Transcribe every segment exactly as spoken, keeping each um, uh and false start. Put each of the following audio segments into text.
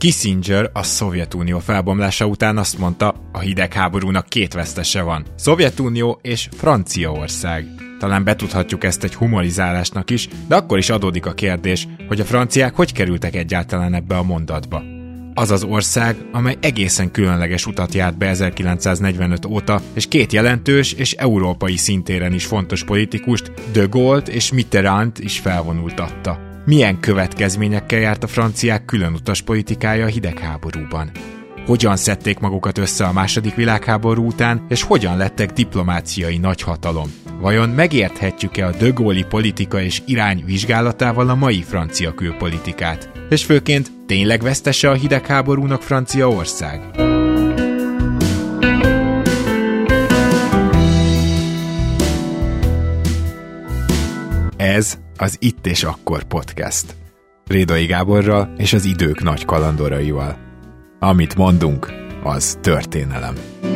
Kissinger a Szovjetunió felbomlása után azt mondta, a hidegháborúnak két vesztese van. Szovjetunió és Franciaország. Talán betudhatjuk ezt egy humorizálásnak is, de akkor is adódik a kérdés, hogy a franciák hogy kerültek egyáltalán ebbe a mondatba. Az az ország, amely egészen különleges utat járt be ezerkilencszáznegyvenöt óta, és két jelentős és európai szintéren is fontos politikust, de Gaulle-t és Mitterrand is felvonultatta. Milyen következményekkel járt a franciák különutas politikája a hidegháborúban? Hogyan szedték magukat össze a második világháború után, és hogyan lettek diplomáciai nagyhatalom? Vajon megérthetjük-e a de Gaulle-i politika és irány vizsgálatával a mai francia külpolitikát? És főként tényleg vesztese a hidegháborúnak Franciaország? Ez az Itt és Akkor podcast. Rédai Gáborral és az idők nagy kalandoraival. Amit mondunk, az történelem.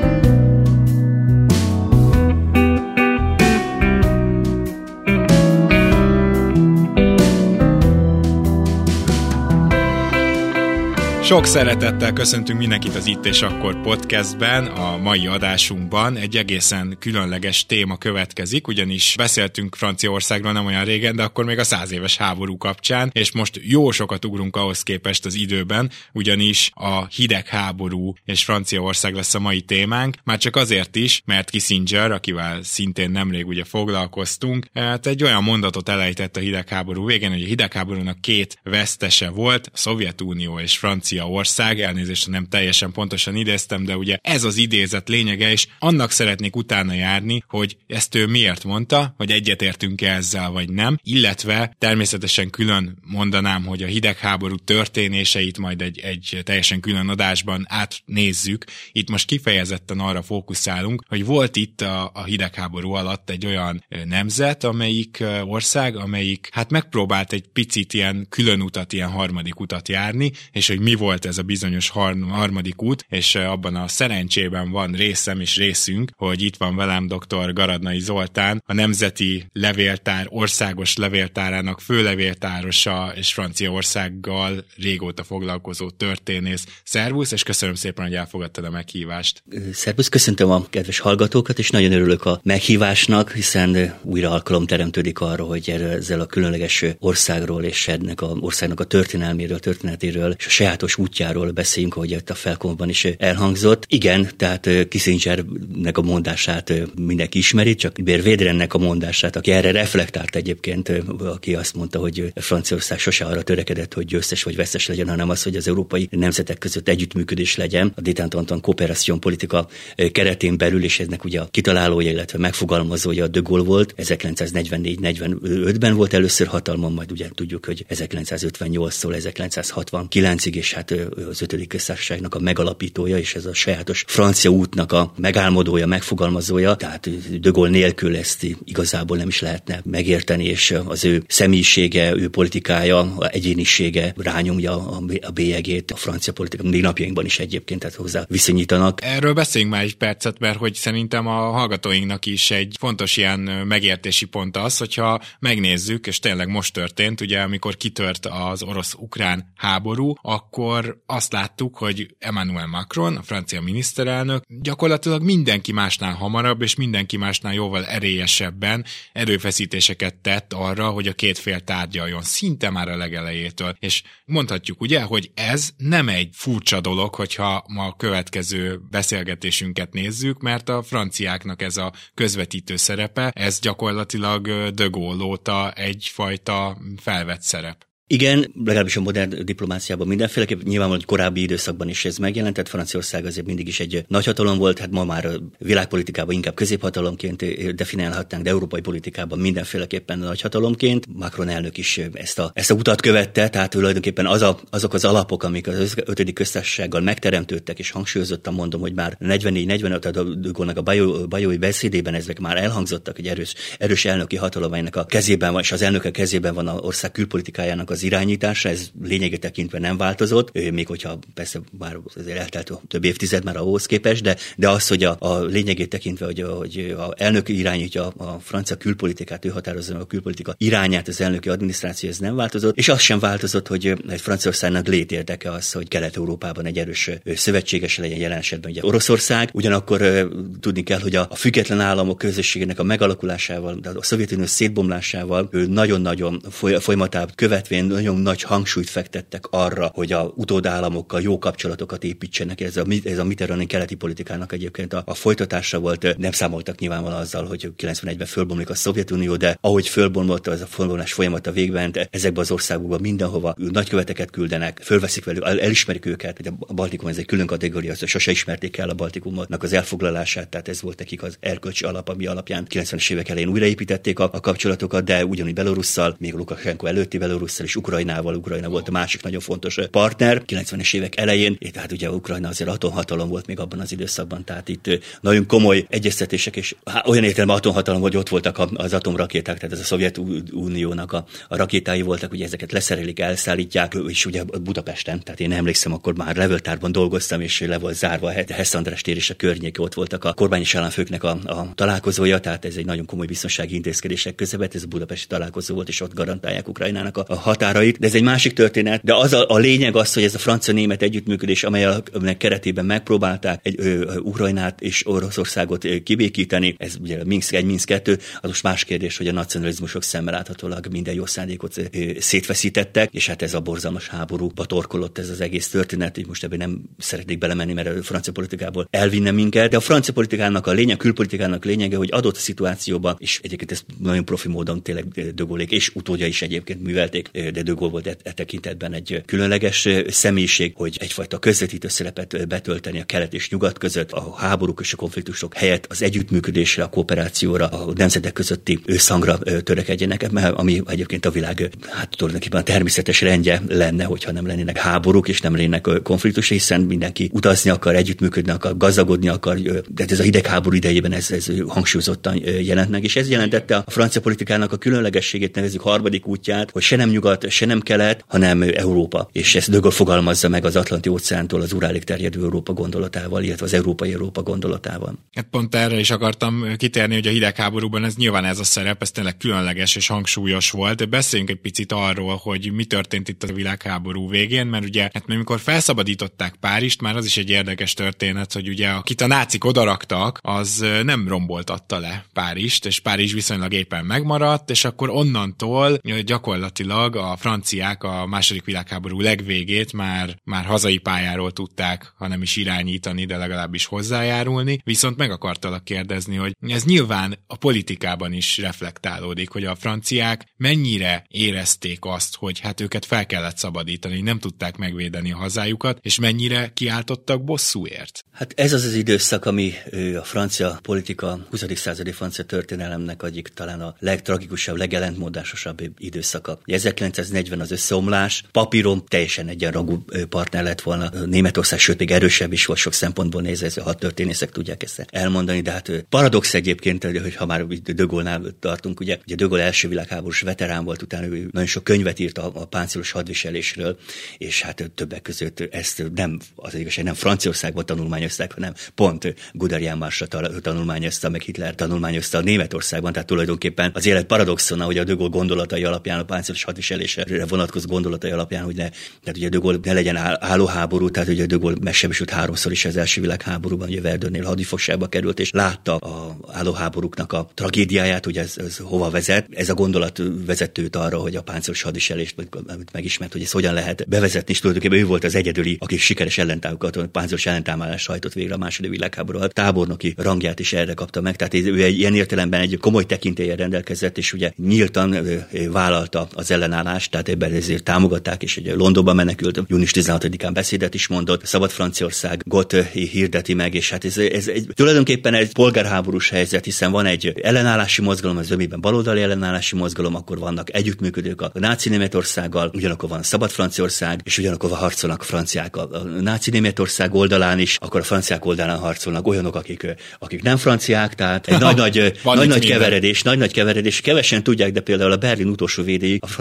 Sok szeretettel köszöntünk mindenkit az Itt és Akkor podcastben. A mai adásunkban egy egészen különleges téma következik, ugyanis beszéltünk Franciaországról nem olyan régen, de akkor még a száz éves háború kapcsán, és most jó sokat ugrunk ahhoz képest az időben, ugyanis a hidegháború és Franciaország lesz a mai témánk, már csak azért is, mert Kissinger, akivel szintén nemrég ugye foglalkoztunk, hát egy olyan mondatot elejtett a hidegháború végén, hogy a hidegháborúnak két vesztese volt, a Szovjetunió és Francia ország, elnézést, nem teljesen pontosan idéztem, de ugye ez az idézet lényege, és annak szeretnék utána járni, hogy ezt ő miért mondta, hogy egyetértünk-e ezzel, vagy nem, illetve természetesen külön mondanám, hogy a hidegháború történéseit majd egy, egy teljesen külön adásban átnézzük. Itt most kifejezetten arra fókuszálunk, hogy volt itt a, a hidegháború alatt egy olyan nemzet, amelyik ország, amelyik hát megpróbált egy picit ilyen külön utat, ilyen harmadik utat járni, és hogy mi volt ez a bizonyos har- harmadik út, és abban a szerencsében van részem és részünk, hogy itt van velem dr. Garadnai Zoltán, a Nemzeti Levéltár országos levéltárának főlevéltárosa és Franciaországgal régóta foglalkozó történész. Szervusz, és köszönöm szépen, hogy elfogadtad a meghívást. Szervusz, köszöntöm a kedves hallgatókat, és nagyon örülök a meghívásnak, hiszen újra alkalom teremtődik arra, hogy ezzel a különleges országról és ennek az országnak a történelméről, történetéről és a sajátos útjáról beszéljünk, ahogy itt a felkonban is elhangzott. Igen, tehát Kissingernek a mondását mindenki ismeri, csak Bér-Védrennek a mondását, aki erre reflektált egyébként, aki azt mondta, hogy Franciaország sose arra törekedett, hogy győztes vagy vesztes legyen, hanem az, hogy az európai nemzetek között együttműködés legyen a détente kooperáció politika keretén belül, és ennek ugye a kitalálója, illetve megfogalmazója de Gaulle volt. ezerkilencszáznegyvennégy negyvenötben volt először hatalmon, majd ugye tudjuk, hogy ezerkilencszázötvennyolctól ezerkilencszázhatvankilencig, és hát az ötödik köztársaságnak a megalapítója, és ez a sajátos francia útnak a megálmodója, megfogalmazója, tehát de Gaulle nélkül ezt igazából nem is lehetne megérteni, és az ő személyisége, ő politikája, egyénisége rányomja a bélyegét a francia politika, még napjainkban is egyébként, tehát hozzá viszonyítanak. Erről beszéljünk már egy percet, mert hogy szerintem a hallgatóinknak is egy fontos ilyen megértési pont az, hogyha megnézzük, és tényleg most történt, ugye amikor kitört az orosz-ukrán háború, akkor azt láttuk, hogy Emmanuel Macron, a francia miniszterelnök, gyakorlatilag mindenki másnál hamarabb, és mindenki másnál jóval erélyesebben erőfeszítéseket tett arra, hogy a két fél tárgyaljon, szinte már a legelejétől. És mondhatjuk ugye, hogy ez nem egy furcsa dolog, hogyha ma a következő beszélgetésünket nézzük, mert a franciáknak ez a közvetítő szerepe, ez gyakorlatilag de Gaulle óta egyfajta felvett szerep. Igen, legalábbis a modern diplomáciában mindenféleképp, nyilvánvalóan korábbi időszakban is ez megjelentett. Franciaország azért mindig is egy nagyhatalom volt, hát ma már a világpolitikában inkább középhatalomként definiálhatnánk, de európai politikában mindenféleképpen nagyhatalomként. Macron elnök is ezt a, ezt a utat követte, tehát tulajdonképpen az a, azok az alapok, amik az ötödik köztársasággal megteremtődtek, és hangsúlyozottan mondom, hogy már negyvennégy negyvenöt, a de Gaulle-nak a bajói beszédében ezek már elhangzottak, hogy erős, erős elnöki hatalom ennek a kezében van, és az elnöke kezében van az ország külpolitikájának az irányítása, ez lényegét tekintve nem változott, még hogyha persze már azért eltelt több évtized már ahhoz képest, de, de az, hogy a, a lényegét tekintve, hogy a, hogy a elnök irányítja a francia külpolitikát, ő határozza meg a külpolitika irányát, az elnöki adminisztráció, ez nem változott, és az sem változott, hogy egy Franciaországnak létérdeke az, hogy Kelet-Európában egy erős szövetséges legyen, jelen esetben ugye Oroszország. Ugyanakkor tudni kell, hogy a, a független államok közösségének a megalakulásával, a Szovjetunió szétbomlásával nagyon-nagyon folyamatát követvén nagyon nagy hangsúlyt fektettek arra, hogy a utódállamokkal jó kapcsolatokat építsenek. Ez a, ez a Mitterrandi keleti politikának egyébként a, a folytatása volt. Nem számoltak nyilvánvalóan azzal, hogy kilencvenegyben fölbomlik a Szovjetunió, de ahogy fölbomlott az a fölbomlás folyamata végben, ezekben az országokban mindenhova nagyköveteket küldenek, fölveszik velük, elismerik őket. A Baltikum ez egy külön kategória, az sose ismerték el a Baltikumnak az elfoglalását, tehát ez volt nekik az erkölcsi alap, ami alapján kilencvenes évek elején újraépítették a, a kapcsolatokat, de ugyanúgy Belorusszal, még Lukasenko előtti Belorusszal és Ukrajnával, Ukrajna volt a másik nagyon fontos partner kilencvenes évek elején, tehát ugye Ukrajna azért atomhatalom volt még abban az időszakban, tehát itt nagyon komoly egyeztetések, és hát, olyan értelemben atomhatalom, hogy ott voltak az atomrakéták, tehát ez a Szovjetuniónak a, a rakétái voltak, ugye ezeket leszerelik, elszállítják, és ugye Budapesten, tehát én emlékszem, akkor már levéltárban dolgoztam, és le volt zárva a Hess András tér és a környéke, ott voltak a kormány és államfőknek a, a találkozója, tehát ez egy nagyon komoly biztonsági intézkedések között, ez a budapesti találkozó volt, és ott garantálják Ukrajnának a, a határait, de ez egy másik történet, de az a, a lényeg az, hogy ez a francia-német együttműködés, amelynek keretében megpróbálták egy ö, Ukrajnát és Oroszországot ö, kibékíteni, ez ugye Minsk egy, Minsk kettő, az most más kérdés, hogy a nacionalizmusok szemmel láthatólag minden jó szándékot ö, szétveszítettek, és hát ez a borzalmas háborúba torkolott ez az egész történet, így most ebben nem szeretnék belemenni, mert a francia politikából elvinne minket, de a francia politikának a lényeg, külpolitikának lényege, hogy adott szituációban, és egyébként ezt nagyon profi módon tényleg de Gaullék és utódja is egyébként művelték, de de Gaulle volt e, e tekintetben egy különleges személyiség, hogy egyfajta közvetítő szerepet betölteni a kelet és nyugat között, a háborúk és a konfliktusok helyett az együttműködésre, a kooperációra, a nemzetek közötti összhangra törekedjenek, ami egyébként a világ hát tulajdonképpen a természetes rendje lenne, hogyha nem lennének háborúk és nem lennének konfliktus, hiszen mindenki utazni akar, együttműködni akar, gazdagodni akar, de ez a hidegháború idejében ez, ez hangsúlyozottan jelent meg, és ez jelentette a francia politikának a különlegességét, nevezzük harmadik útját, hogy se nem nyugat, se nem kelet, hanem Európa. És ezt de Gaulle fogalmazza meg az Atlanti óceántól az Urálig terjedő Európa gondolatával, illetve az európai Európa gondolatával. Hát pont erre is akartam kitérni, hogy a hidegháborúban ez nyilván ez a szerep, ez tényleg különleges és hangsúlyos volt, de beszéljünk egy picit arról, hogy mi történt itt a világháború végén, mert ugye, hát amikor felszabadították Párizst, már az is egy érdekes történet, hogy ugye akit a nácik odaraktak, az nem romboltatta le Párizst, és Párizs viszonylag éppen megmaradt, és akkor onnantól gyakorlatilag a franciák a második világháború legvégét már, már hazai pályáról tudták, ha nem is irányítani, de legalábbis hozzájárulni, viszont meg akartalak kérdezni, hogy ez nyilván a politikában is reflektálódik, hogy a franciák mennyire érezték azt, hogy hát őket fel kellett szabadítani, nem tudták megvédeni a hazájukat, és mennyire kiáltottak bosszúért? Hát ez az az időszak, ami a francia politika, huszadik századi francia történelemnek egyik talán a legtragikusabb, legellentmondásosabb időszaka. ezerkilencszáznegyven az összeomlás, papíron teljesen egyenrangú partner lett volna Németország, sőt még erősebb is volt sok szempontból nézve, ez a hadtörténészek tudják ezt elmondani, de hát paradox egyébként, hogy ha már de Gaulle-nál tartunk, ugye, ugye de Gaulle első világháborús veterán volt, utána ő nagyon sok könyvet írt a, a páncélos hadviselésről, és hát többek között ezt nem, az igazság, nem Franciaországban tanulmányozták, hanem pont Guderian Marshall tanulmányozta, meg Hitler tanulmányozta a Németországban, tehát tulajdonképpen az élet paradoxona, hogy a de Gaulle gondolatai alapján, a páncélos hadviselésre vonatkozó gondolatai alapján, hogy ne, tehát ugye de Gaulle ne legyen álló háború, tehát ugye de Gaulle megsebesült háromszor is az első világháborúban, ugye Verdunnél hadifogságba került, és látta a álló háborúknak a tragédiáját, hogy ez, ez hova vezet. Ez a gondolat vezet őt arra, hogy a páncélos hadviselést, amit megismert, hogy ez hogyan lehet bevezetni, és tulajdonképpen ő volt az egyedüli, aki sikeres ellentámadásokat, páncélos ellentámadást hajtott végre a második világháború alatt. Tábornoki rangját is erre kapta meg, tehát ő egy ilyen értelemben egy komoly tekintéllyel rendelkezett, és ugye nyíltan vállalta az ellenállást, tehát ebben ezért támogatták, és ugye Londonba menekült, június tizenhatodikán beszédet is mondott, Szabad Franciaországot hirdeti meg, és hát ez, ez egy, tulajdonképpen egy polgárháborús helyzet, hiszen van egy ellenállási mozgalom, az ömében baloldali ellenállási mozgalom, akkor vannak együttműködők a náci Németországgal, ugyanakkor van Szabad Franciaország, és ugyanakkor harcolnak a franciák a, a náci Németország oldalán is, akkor a franciák oldalán harcolnak olyanok, akik, akik nem franciák, tehát egy nagy-nagy nagy, nagy keveredés, nagy-nagy keveredés, kevesen tudják, de például a Berlin utolsó védéig a francia es es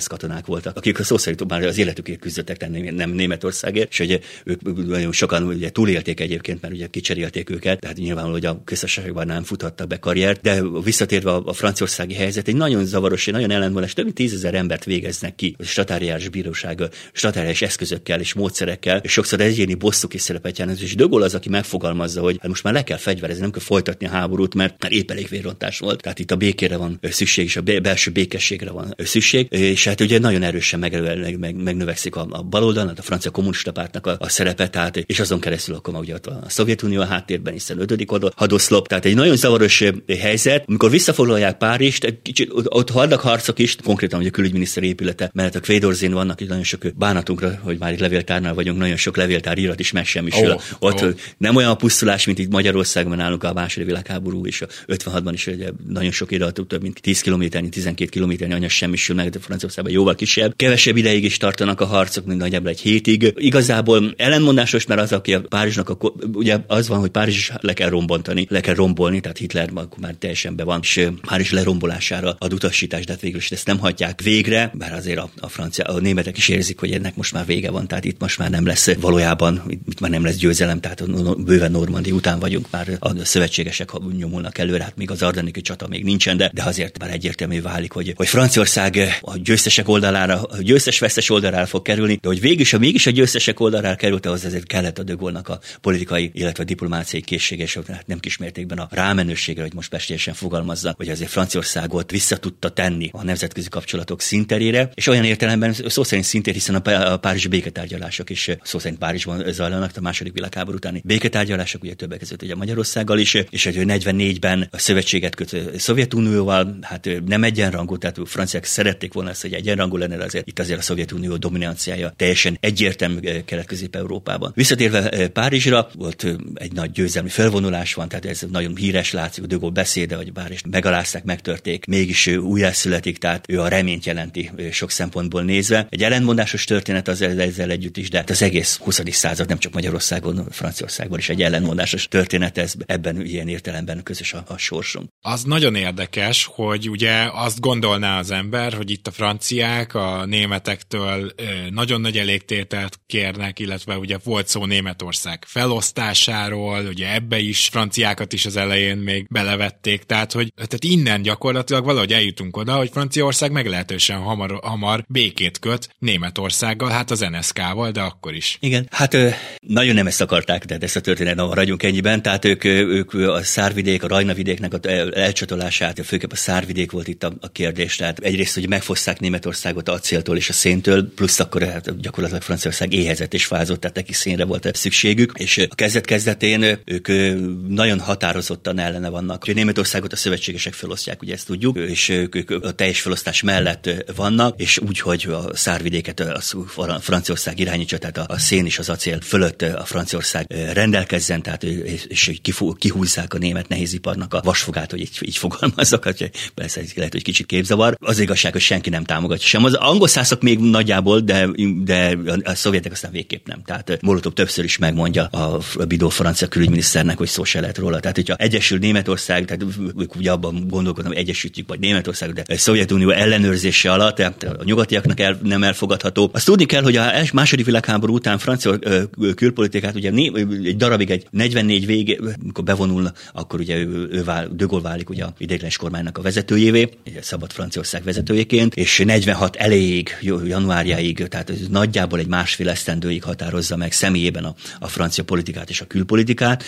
orosz katonák voltak, akik a szó szerint már az életükért küzdöttek, nem, nem Németországért, és ugye ők nagyon sokan ugye túlélték egyébként, mert ugye kicserélték őket, tehát nyilvánvaló, hogy a köztársaságban nem futhattak be karriert, de visszatérve a, a franciaországi helyzet, egy nagyon zavaros, egy nagyon ellentmondás, több mint tízezer embert végeznek ki a statáriás bíróság, statáriás eszközökkel és módszerekkel, és sokszor egyéni bosszuk is szerepet játszik, és De Gaulle az, aki megfogalmazza, hogy hát most már le kell fegyverezni, nem kell folytatni a háborút, mert már épp elég vérrontás volt. Tehát itt a békére van szükség, és a belső békességre van szükség, és hát ugye nagyon erősen meg, meg, megnövekszik a, a baloldalnak, a francia kommunista pártnak a, a szerepe, tehát, és azon keresztül akkor ugye ott a Szovjetunió a háttérben, hiszen ötödik hadoszlop, tehát egy nagyon zavaros helyzet. Amikor visszafoglalják Párizst, kicsit ott vannak harcok is, konkrétan ugye a külügyminiszter épülete mellett a Kvédorzén vannak, itt nagyon sok bánatunkra, hogy már itt levéltárnál vagyunk, nagyon sok levéltár írat is megsemmisül. Oh, ott oh. Nem olyan a pusztulás, mint itt Magyarországon nálunk a második világháború, és a ötvenhatban is ugye nagyon sok irat, több mint tíz kilométernyi, tizenkét kilométernyi anyag semmisül meg, de Franciaországban jóval kisebb. Kevesebb ideig is tartanak a harcok, mint nagyjából egy hétig. Igazából ellenmondásos, mert az, aki a Párizsnak, a, ugye az van, hogy Párizs is le kell rombontani, le kell rombolni, tehát Hitler már teljesen be van, és Párizs lerombolására ad utasítást, de hát végül is ezt nem hagyják végre, bár azért a, a francia, a németek is érzik, hogy ennek most már vége van, tehát itt most már nem lesz valójában, itt már nem lesz győzelem, tehát bőven Normandi után vagyunk, már a szövetségesek nyomulnak előre, hát még az ardenniki csata még nincsen, de, de azért már egyértelmű válik, hogy, hogy Franciaország a győztesek oldalára, a győztes-vesztes oldalára fog kerülni, de hogy végig a mégis a győztesek oldalára került, ahhoz azért kellett a De Gaulle-nak a politikai, illetve a diplomáciai készsége, és hát nem kismértékben a rámenőségre, hogy most pestélyesen fogalmazza, hogy azért Franciaországot vissza tudta tenni a nemzetközi kapcsolatok színterére, és olyan értelemben szó szerint szintér, hiszen a, a párizsi béketárgyalások is szó szerint Párizsban zajlanak, a második világháború utáni béketárgyalások, ugye többek között ugye Magyarországgal is, és hogy negyvennégyben a szövetséget köt a Szovjetunióval, hát nem egyenrangú, tehát a franciák szerették volna ezt, hogy egyenrangú lenne, azért itt azért a Szovjetunió dominanciája teljesen egyértelmű Kelet-Közép-Európában. Visszatérve Párizsra, volt egy nagy győzelmi felvonulás van, tehát ez nagyon híres, látszik, a De Gaulle beszéde, hogy Párizst megalázták, megtörték, mégis újjászületik, tehát ő a reményt jelenti sok szempontból nézve. Egy ellentmondásos történet az ezzel együtt is, de az egész huszadik század nem csak Magyarországon, Franciaországban is egy ellentmondásos történet, ez ebben ilyen értelemben közös a, a sorsunk. Az nagyon érdekes, hogy ugye azt gondolná az ember, hogy itt a franciák a németektől nagyon nagy elégtételt kérnek, illetve ugye volt szó Németország felosztásáról, ugye ebbe is franciákat is az elején még belevették, tehát hogy tehát innen gyakorlatilag valahogy eljutunk oda, hogy Franciaország meglehetősen hamar, hamar békét köt Németországgal, hát az en es ká-val, de akkor is. Igen, hát nagyon nem ezt akarták, de ezt a történetet maradjunk ennyiben, tehát ők, ők a szárvidék, a Rajna-vidéknek a elcsatolását, főképp a szárvidék volt itt a, a kérdés, tehát egyrészt, hogy megfoszták Németországot acéltól és a széntől, plusz akkor hát gyakorlatilag Franciaország éhezett és fázott, tehát neki szénre volt szükségük, és a kezdet-kezdetén ők nagyon határozottan ellene vannak. A Németországot a szövetségesek felosztják, ugye ezt tudjuk, és ők a teljes felosztás mellett vannak, és úgy, hogy a szárvidéket a Franciaország irányítsa, tehát a szén és az acél fölött a Franciaország rendelkezzen, tehát és kihúzzák a német nehéziparnak a vasfogát, hogy így, így fogalmazzak, persze ez lehet, hogy kicsit képzavar. Az igazság, hogy senki nem támogatja sem. Az angolszászok még nagyjából, de, de a szovjetek aztán végképp nem. Tehát Molotov többször is megmondja a Bidó francia külügyminiszternek, hogy szó se lehet róla. Tehát, hogyha egyesül Németország, tehát ők ugye abban gondolkodnak, hogy egyesítjük majd Németország, de a Szovjetunió ellenőrzése alatt, tehát a nyugatiaknak el, nem elfogadható. Azt tudni kell, hogy a második világháború után francia külpolitikát ugye egy darabig, egy negyvennégy végé, amikor bevonul, akkor ugye ő, ő vál, De Gaulle válik ugye a ideiglenes kormánynak a vezetőjévé, egy szabad Franciaország vezetőjeként, és negyvenhat elejéig, januárjáig, tehát nagyjából egy másfél esztendőig határozza meg személyében a, a francia politikát és a külpolitikát,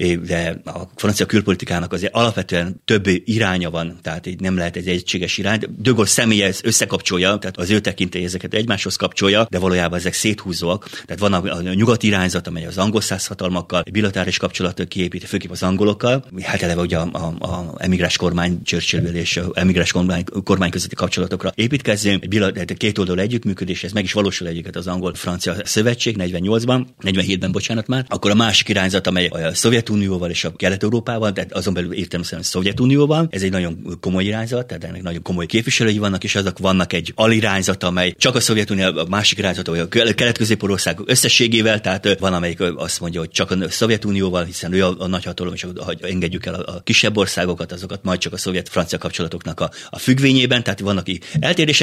de a francia külpolitikának azért alapvetően több iránya van, tehát így nem lehet egy egységes irány. De Gaulle személye összekapcsolja, tehát az ő tekintély ezeket egymáshoz kapcsolja, de valójában ezek széthúzóak. Tehát van a, a nyugati irányzat, amely az angol száz hatalmakkal bilaterális kapcsolatot kiépít, főképp az angolokkal. Hát eleve ugye a, a, a emigráns kormány, Churchill és a emigráns kormány, kormány közötti kapcsolatokra építkezzünk. Egy kétoldalú együttműködés, ez meg is valósul egyiket az angol-francia szövetség negyvennyolcban, negyvenhétben, bocsánat már. Akkor a másik irányzat, amely a Szovjetunióval és a Kelet-Európával, tehát azon belül értelemszerűen a Szovjetunióval, ez egy nagyon komoly irányzat, tehát ennek nagyon komoly képviselői vannak, és azok vannak egy alirányzat, amely csak a Szovjetunió, a másik irányzat, vagy a kelet-közép-országok összességével, tehát van, amelyik azt mondja, hogy csak a Szovjetunióval, hiszen ő a, a nagyhatalom, és hogy engedjük el a, a kisebb országokat, azokat majd csak a szovjet-francia kapcsolatoknak a, a függvényében, tehát vannak eltérések,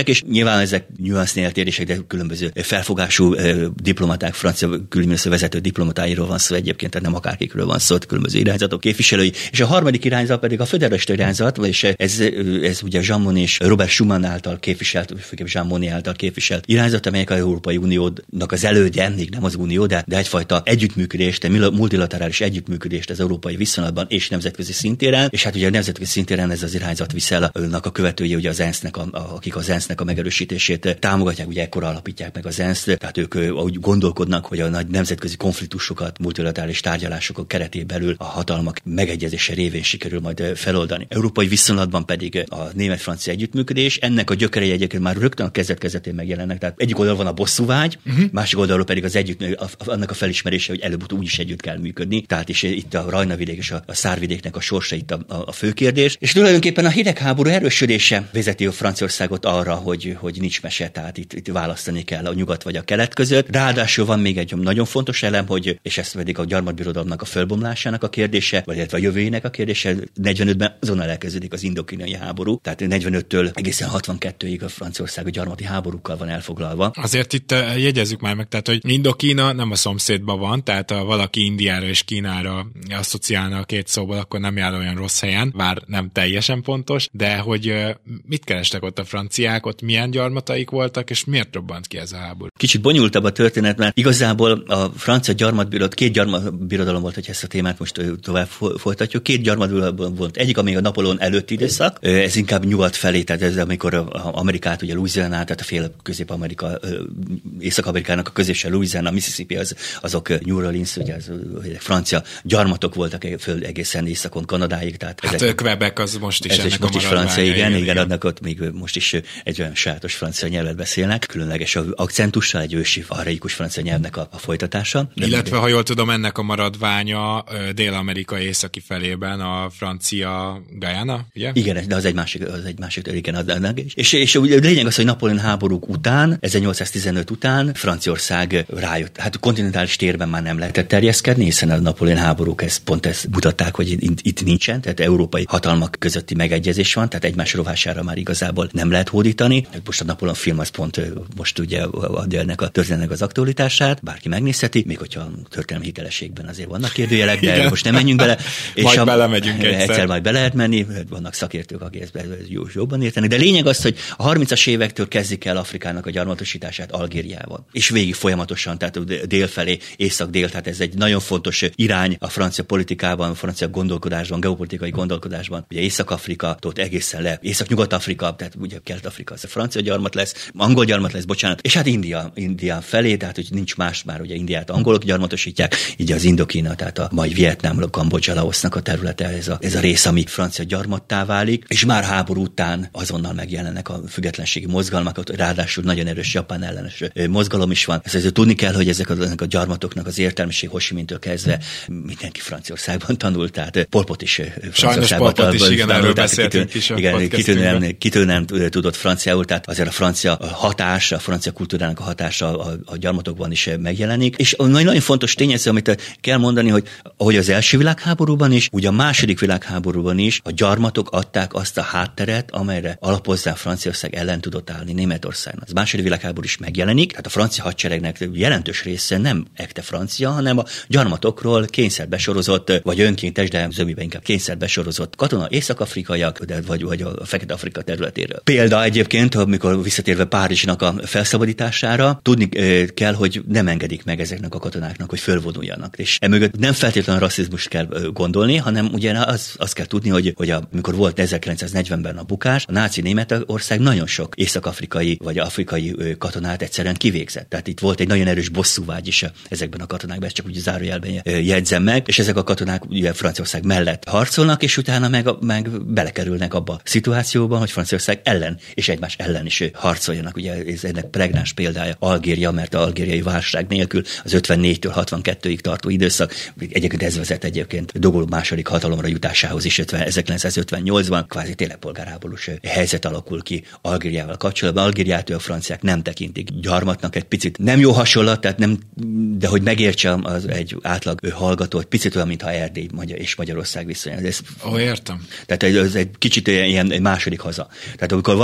eltérések, és nyilván ezek nüansznyi eltérések, de különböző felfogású diplomaták, francia külügyminiszter vezető diplomatáiról van szó egyébként, tehát nem akárkikről van szó, különböző irányzatok képviselői. És a harmadik irányzat pedig a föderalista irányzat, vagyis ez, ez ugye Jean Monnet és Robert Schuman által képviselt, főképp Jean Monnet által képviselt irányzat, amelyek az Európai Uniónak az elődje, még nem az Unió, de, de egyfajta együttműködést, multilaterális együttműködést az európai viszonylatban és nemzetközi szintéren, és hát ugye a nemzetközi szintéren ez az irányzat viszel a követője, ugye az ENSZ-nek, a, akik az ENSZ-nek a megerősítését támogatják, ugye ekkor alapítják meg az ENSZ-t, tehát ők úgy gondolkodnak, hogy a nagy nemzetközi konfliktusokat, multilaterális tárgyalások keretében belül a hatalmak megegyezése révén sikerül majd feloldani. Európai viszonylatban pedig a német-francia együttműködés, ennek a gyökerei egyébként már rögtön a kezdet-kezdetén megjelennek. Tehát egyik oldalon van a bosszúvágy, uh-huh. másik oldalról pedig az együtt, annak a felismerése, hogy előbb-utóbb úgyis együtt kell működni. Tehát is itt a Rajna-vidék és a, a Szárvidéknek a sorsa itt a, a, a fő kérdés. És tulajdonképpen a hidegháború erősödése vezeti a Franciaországot arra, hogy, hogy nincs mese, tehát itt, itt választani kell a nyugat vagy a kelet között. Ráadásul van még egy nagyon fontos elem, hogy, és ez pedig a gyarmatbirodalomnak a fölbomlásának a kérdése, vagy illetve a jövőjének a kérdése. negyvenötben azonnal elkezdődik az indokínai háború, tehát negyvenöttől egészen hatvankettőig a Franciaország a gyarmati háborúkkal van elfoglalva. Azért itt jegyezzük már meg, tehát hogy Indokína nem a szomszédban van, tehát ha valaki Indiára és Kínára asszociálna a két szóval, akkor nem jár olyan rossz helyen, bár nem teljesen pontos, de hogy mit kerestek ott a franciák, ott milyen gyarmataik voltak, és miért robbant ki ez a háború? Kicsit bonyolultabb a történet, mert igazából a francia gyarmatbirodalom, két gyarmatbirodalom volt, hogy ezt a témát most tovább folytatjuk. Két gyarmatbirodalom volt. Egyik, ami a Napóleon előtti időszak, ez inkább nyugat felé, tehát ez amikor Amerikát, ugye Louisiana, tehát a fél Közép-Amerika, Észak-Amerikának a középse Louisiana, Mississippi, az, azok New Orleans, ugye az, francia gyarmatok voltak föl egészen északon Kanadáig. Tehát hát ezek, Quebec az most is ez ennek is most a is francia, igen, igen, igen, adnak ott még most is egy olyan sajátos francia nyelvet beszélnek, különleges akcentussal, egy ősi, archaikus francia nyelvnek a, a folytatása. Illetve, ha jól tudom, ennek a maradványa Dél-Amerika északi felében a francia Guyana, ugye? Igen, de az egy másik, az egy másik, igen, adnak. És, és a lényeg az, hogy Napóleon háborúk után, ezernyolcszáztizenöt után Franciaország rájött. Hát a kontinentális térben már nem lehetett terjeszkedni, hiszen a Napóleon háborúk ezt, pont ezt mutatták, hogy itt, itt nincsen, tehát európai hatalmak közötti megegyezés van, tehát egymás rovására már igazából nem lehet hódítani. Most a Napóleon film az pont most ugye adja ennek a történetnek az aktualitását, bárki megnézheti, még hogyha a történelmi hitelességben azért vannak kérdőjelek, de igen, most nem menjünk bele. És majd a, belemegyünk egyszer. Egyszer majd be lehet menni, vannak szakértők, akik ezt jobban értenek, de lényeg az, hogy a harmincas évektől kezdik el Afrikának a gyarmatosítását Algériával. És végig folyamatosan, tehát délfelé, észak-dél, tehát ez egy nagyon fontos irány a francia politikában, a francia gondolkodásban, geopolitikai gondolkodásban. Ugye Észak-Afrika, ott egészen le, Észak-Nyugat-Afrika, tehát ugye Kelet-Afrika az a francia gyarmat lesz, angol gyarmat lesz, bocsánat, és hát India, India felé, tehát hogy nincs más már, ugye Indiát angolok gyarmatosítják, így az Indokína, tehát a mai Vietnám, Kambodzsa, Laosznak a területe, ez a, ez a rész, ami francia gyarmattá válik, és már háború után azonnal megjelennek a függetlenségi mozgalmak, ráadásul nagyon erős japán ellenes mozgalom is van. Ezt azért tudni kell, hogy ezek a, ezek a gyarmatoknak az értelmiség Ho Chi Minhtől kezdve mindenki Franciaországban tanult, tehát Pol Pot is Franciaországban tanult. Is, igen, erről beszéltünk is a igen, kitűnően, kitűnően tudott franciául, tehát azért a francia hatás, a francia kultúrának a hatása a, a gyarmatokban is megjelenik. És nagyon fontos tényező, amit kell mondani, hogy ahogy az első világháborúban is, úgy a második világháborúban is a gyarmatok adták azt a hátteret, amelyre alapozzá Franciaország ellen tudott állni Németországnak. Az második világháború is megjelenik, tehát a francia hadseregnek jelentős része nem ekte francia, hanem a gyarmatokról kényszerbe sorozott, vagy önkéntes, de zömiben inkább kényszerbe sorozott katona észak-afrikaiak, vagy, vagy a Fekete-Afrika területéről. Példa egyébként, amikor visszatérve Párizsnak a felszabadítására, tudni kell, hogy nem engedik meg ezeknek a katonáknak, hogy fölvonuljanak. És emögött nem feltétlenül rasszizmust kell gondolni, hanem ugye az, azt kell tudni, hogy, hogy amikor volt ezerkilencszáznegyvenben a bukás, a náci Németország nagyon sok észak-afrikai vagy afrikai katonát egyszerűen kivégzett. Tehát itt volt egy nagyon erős bosszúvágy is ezekben a katonákban, ezt csak úgy zárójelben jegyzem meg, és ezek a katonák ugye Franciaország mellett harcolnak, és utána meg, meg belekerülnek abba a szituációban, hogy Franciaország ellen és egymás ellen is harcoljanak. Ugye ez ennek pregnáns példája Algéria, mert az algériai válság nélkül az ötvennégytől hatvankettőig tartó időszak, egyébként ez vezet egyébként de Gaulle második hatalomra jutásához is ezerkilencszázötvennyolcban, kvázi tényleg polgárháborús helyzet alakul ki Algériával kapcsolatban. Algériát a franciák nem tekintik gyarmatnak, egy picit nem jó hasonlat, tehát nem, de hogy megértse az egy átlag hallgató, egy picit olyan, mintha Erdély és Magyarország viszonya. Ó, értem. Tehát ez egy kicsit ilyen egy második haza. Tehát amikor valaki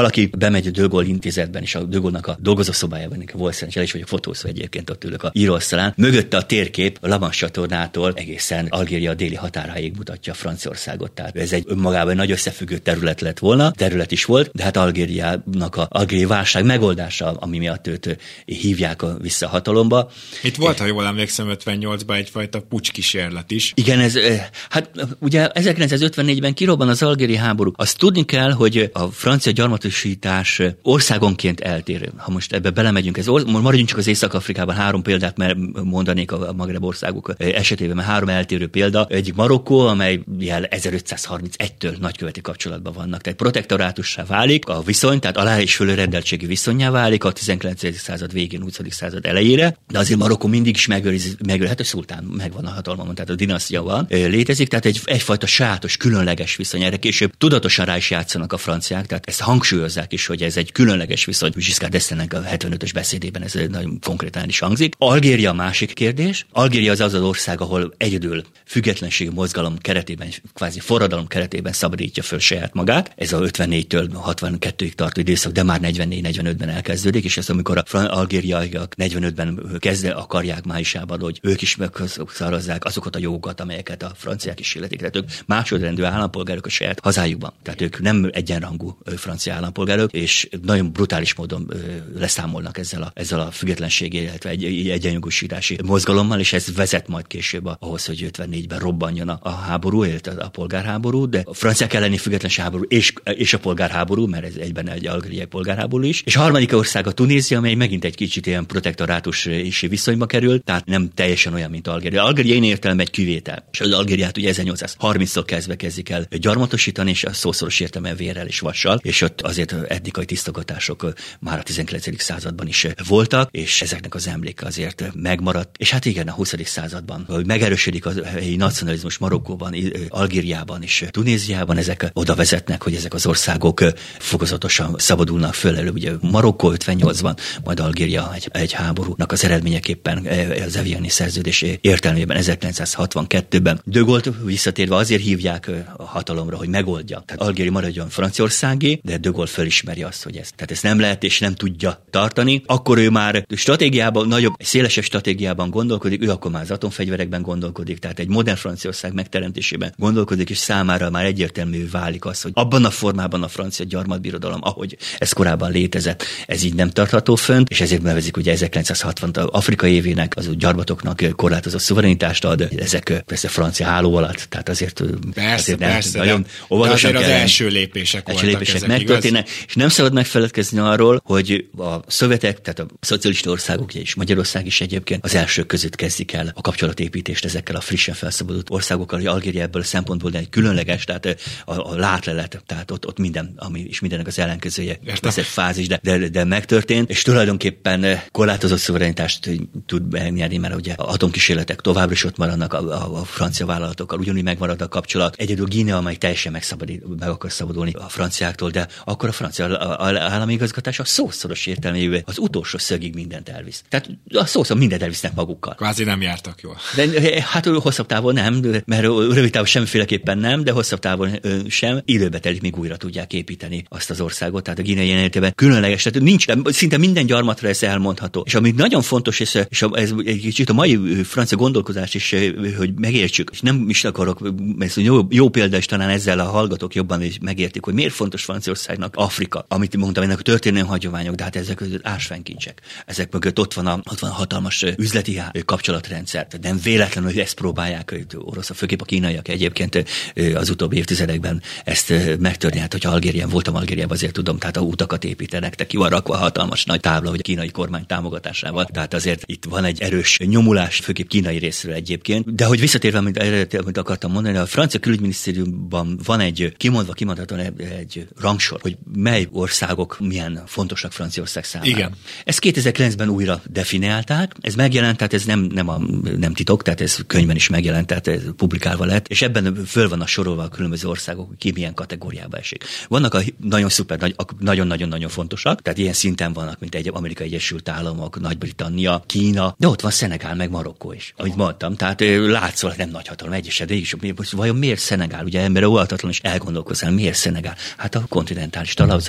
belemegy a De Gaulle intézetben, és a De Gaulle-nak a dolgozószobájában, volt szerencsé, el is vagyok fotózva egyébként, ott ülök a íróasztalán. Mögötte a térkép a La Manche csatornától egészen Algéria déli határáig mutatja Franciaországot. Tehát ez egy önmagában nagy összefüggő terület lett volna, terület is volt, de hát Algériának a algériai válság megoldása, ami miatt őt hívják vissza a hatalomba. Itt volt, ha jól emlékszem, ötvennyolcban egyfajta pucskísérlet is. Igen, ez, hát ugye ezerkilencszázötvennégyben kirobban az algériai háború. Azt tudni kell, hogy a francia gyarmatosítás országonként eltérő. Ha most ebbe belemegyünk, ez or- maradjunk csak az Észak-Afrikában, három példát mert mondanék a Magreb országok esetében, mert három eltérő példa. Egyik Marokkó, amely jel ezerötszázharmincegytől nagyköveti kapcsolatban vannak. Tehát protektorátussá válik a viszony, tehát alá- és fölrendeltségi viszonyá válik a tizenkilencedik század végén, huszadik század elejére, de azért Marokkó mindig is megőriz, megőriz, hát a szultán megvan a hatalmon, tehát a dinasztia van, létezik, tehát egy, egyfajta sajátos, különleges viszony. Erre később tudatosan rá is játszanak a franciák, tehát ezt hangsúlyozzák is, hogy ez egy különleges viszony. Giscard d'Estaingnek a hetvenötös beszédében ez nagyon konkrétan is hangzik. Algéria a másik kérdés. Algéria az az az ország, ahol egyedül függetlenségi mozgalom keretében, kvázi forradalom keretében szabadítja föl saját magát. Ez a ötvennégytől hatvankettőig tartó időszak, de már negyvennégy negyvenötben elkezdődik, és ez amikor a algériaiak negyvenötben kezdve akarják májusában, hogy ők is megszarazzák azokat a jogokat, amelyeket a franciák is illetik. Tehát ők másodrendű állampolgárok a saját hazájukban. Tehát ők nem egyenrangú francia állampolgárok, és nagyon brutális módon leszámolnak ezzel a, ezzel a függetlenségi, illetve egy, egyenjogosítási mozgalommal, és ez vezet majd később ahhoz, hogy ötvennégyben robbanjon a, a háború, illetve a polgárháború, de a franciák elleni függetlenség háború és, és a polgárháború, mert ez egyben egy algériai polgárháború is. És a harmadik ország a Tunézia, amely megint egy kicsit ilyen protektorátusi viszonyba kerül, tehát nem teljesen olyan, mint Algéria. Algéria én értelemben egy kivétel. És az Algériát ugye ezernyolcszázharminctól kezdve kezdik el gyarmatosítani, és a szószoros értelemben vérrel és vassal, és ott azért etnikai tisztogatások már a tizenkilencedik században is voltak, és ezeknek az emléke azért megmaradt. És hát igen, a huszadik században, hogy megerősödik a helyi nacionalizmus Marokkóban, Algériában és Tunéziában, ezek oda vezetnek, hogy ezek az országok fokozatosan szabadulnak föl elő. Ugye Marokkó ötvennyolcban, majd Algéria egy, egy háborúnak az eredményeképpen az Eviani szerződés értelmében ezerkilencszázhatvankettőben. De Gaulle-t visszatérve azért hívják a hatalomra, hogy megoldja. Tehát Algéria maradjon Franciaországé, de De Gaulle fölismeri azt, hogy ez, tehát ez nem lehet és nem tudja tartani. Akkor ő már stratégiában, nagyobb, szélesebb stratégiában gondolkodik, ő akkor már az atomfegyverekben gondolkodik, tehát egy modern Franciaország megteremtésében gondolkodik, és számára már egyértelmű válik az, hogy abban a formában a francia gyarmatbirodalom, ahogy ez korábban létezett, ez így nem tartható fönt, és ezért nevezik ugye ezerkilencszázhatvan Afrika évének, az gyarmatoknak korlátozott szuverenitást ad, ezek persze francia háló alatt, tehát azért, persze, azért persze, nem, nagyon óvatosan kell. Az első lépések első lépések megtörténnek, és nem szabad megfeledkezni arról, hogy a szövetek, tehát a szocialista országok és Magyarország is egyébként az elsők között kezdik el a kapcsolatépítést ezekkel a frissen felszabadult országokkal, hogy Algéria ebből a szempontból egy különleges, tehát a, a látlelet, tehát ott, ott minden, ami is mindennek az ellenkezője, ez egy fázis, de, de, de megtörtént, és tulajdonképpen korlátozott szuverenitást tud megnyerni, mert ugye atomkísérletek továbbra is ott maradnak, a, a, a francia vállalatokkal ugyanúgy megmarad a kapcsolat. Egyedül Guinea, amely teljesen megszabadít, meg akar szabadulni a franciáktól, de akkor a francia állami igazgatás a szószoros értelmével az utolsó szögig mindent elvisz. Tehát a szószor mindent elvisznek magukkal. Kvázi nem jártak jól. De hát hosszabb távon nem, mert rövid távon semmiféleképpen nem, de hosszabb távon sem. Időbe telik, míg újra tudják építeni azt az országot. Tehát a Guinea jelenetében különleges, tehát nincs, szinte minden gyarmatra ez elmondható. És ami nagyon fontos, és ez egy kicsit a mai francia gondolkozás is, hogy megértsük, és nem is akarok, ez jó, jó példa, és talán ezzel a hallgatók jobban is megértik, hogy miért fontos Franciaországnak Afrika, amit mondtam, ennek a történelmi hagyományok, de hát ezek között ásványkincsek. Ezek mögött ott van a, ott van a hatalmas üzleti kapcsolatrendszer. Nem véletlenül, hogy ezt próbálják, hogy orosz, főképp a kínaiak egyébként az utóbbi évtizedekben ezt megtörni. Hát, hogyha Algérián voltam Algériában, azért tudom, tehát a utakat építenek, te ki van rakva a hatalmas nagy tábla, hogy a kínai kormány támogatásával. Tehát azért itt van egy erős nyomulás, főképp kínai részről egyébként. De hogy visszatérve, amit, amit akartam mondani, a francia külügyminisztériumban van egy kimondva, kimondhatóan egy rangsor, hogy mely országok milyen fontosak Franciaország számára. Igen. Ezt kétezer-kilencben újra definiálták, ez megjelent, tehát ez nem, nem, a, nem titok, tehát ez könyvben is megjelent, tehát ez publikálva lett, és ebben föl vannak sorolva a különböző országok, ki milyen kategóriába esik. Vannak a nagyon szuper, nagyon-nagyon-nagyon fontosak, tehát ilyen szinten vannak, mint egy Amerikai Egyesült Államok, Nagy-Britannia, Kína, de ott van Szenegál, meg Marokkó is, amit mondtam, tehát látszólag nem nagy hatalom egyeset, de is, vajon miért Szenegál? Ugye ember óvatatlan is elgondolkozzál, miért Szenegál? Hát a kontinentális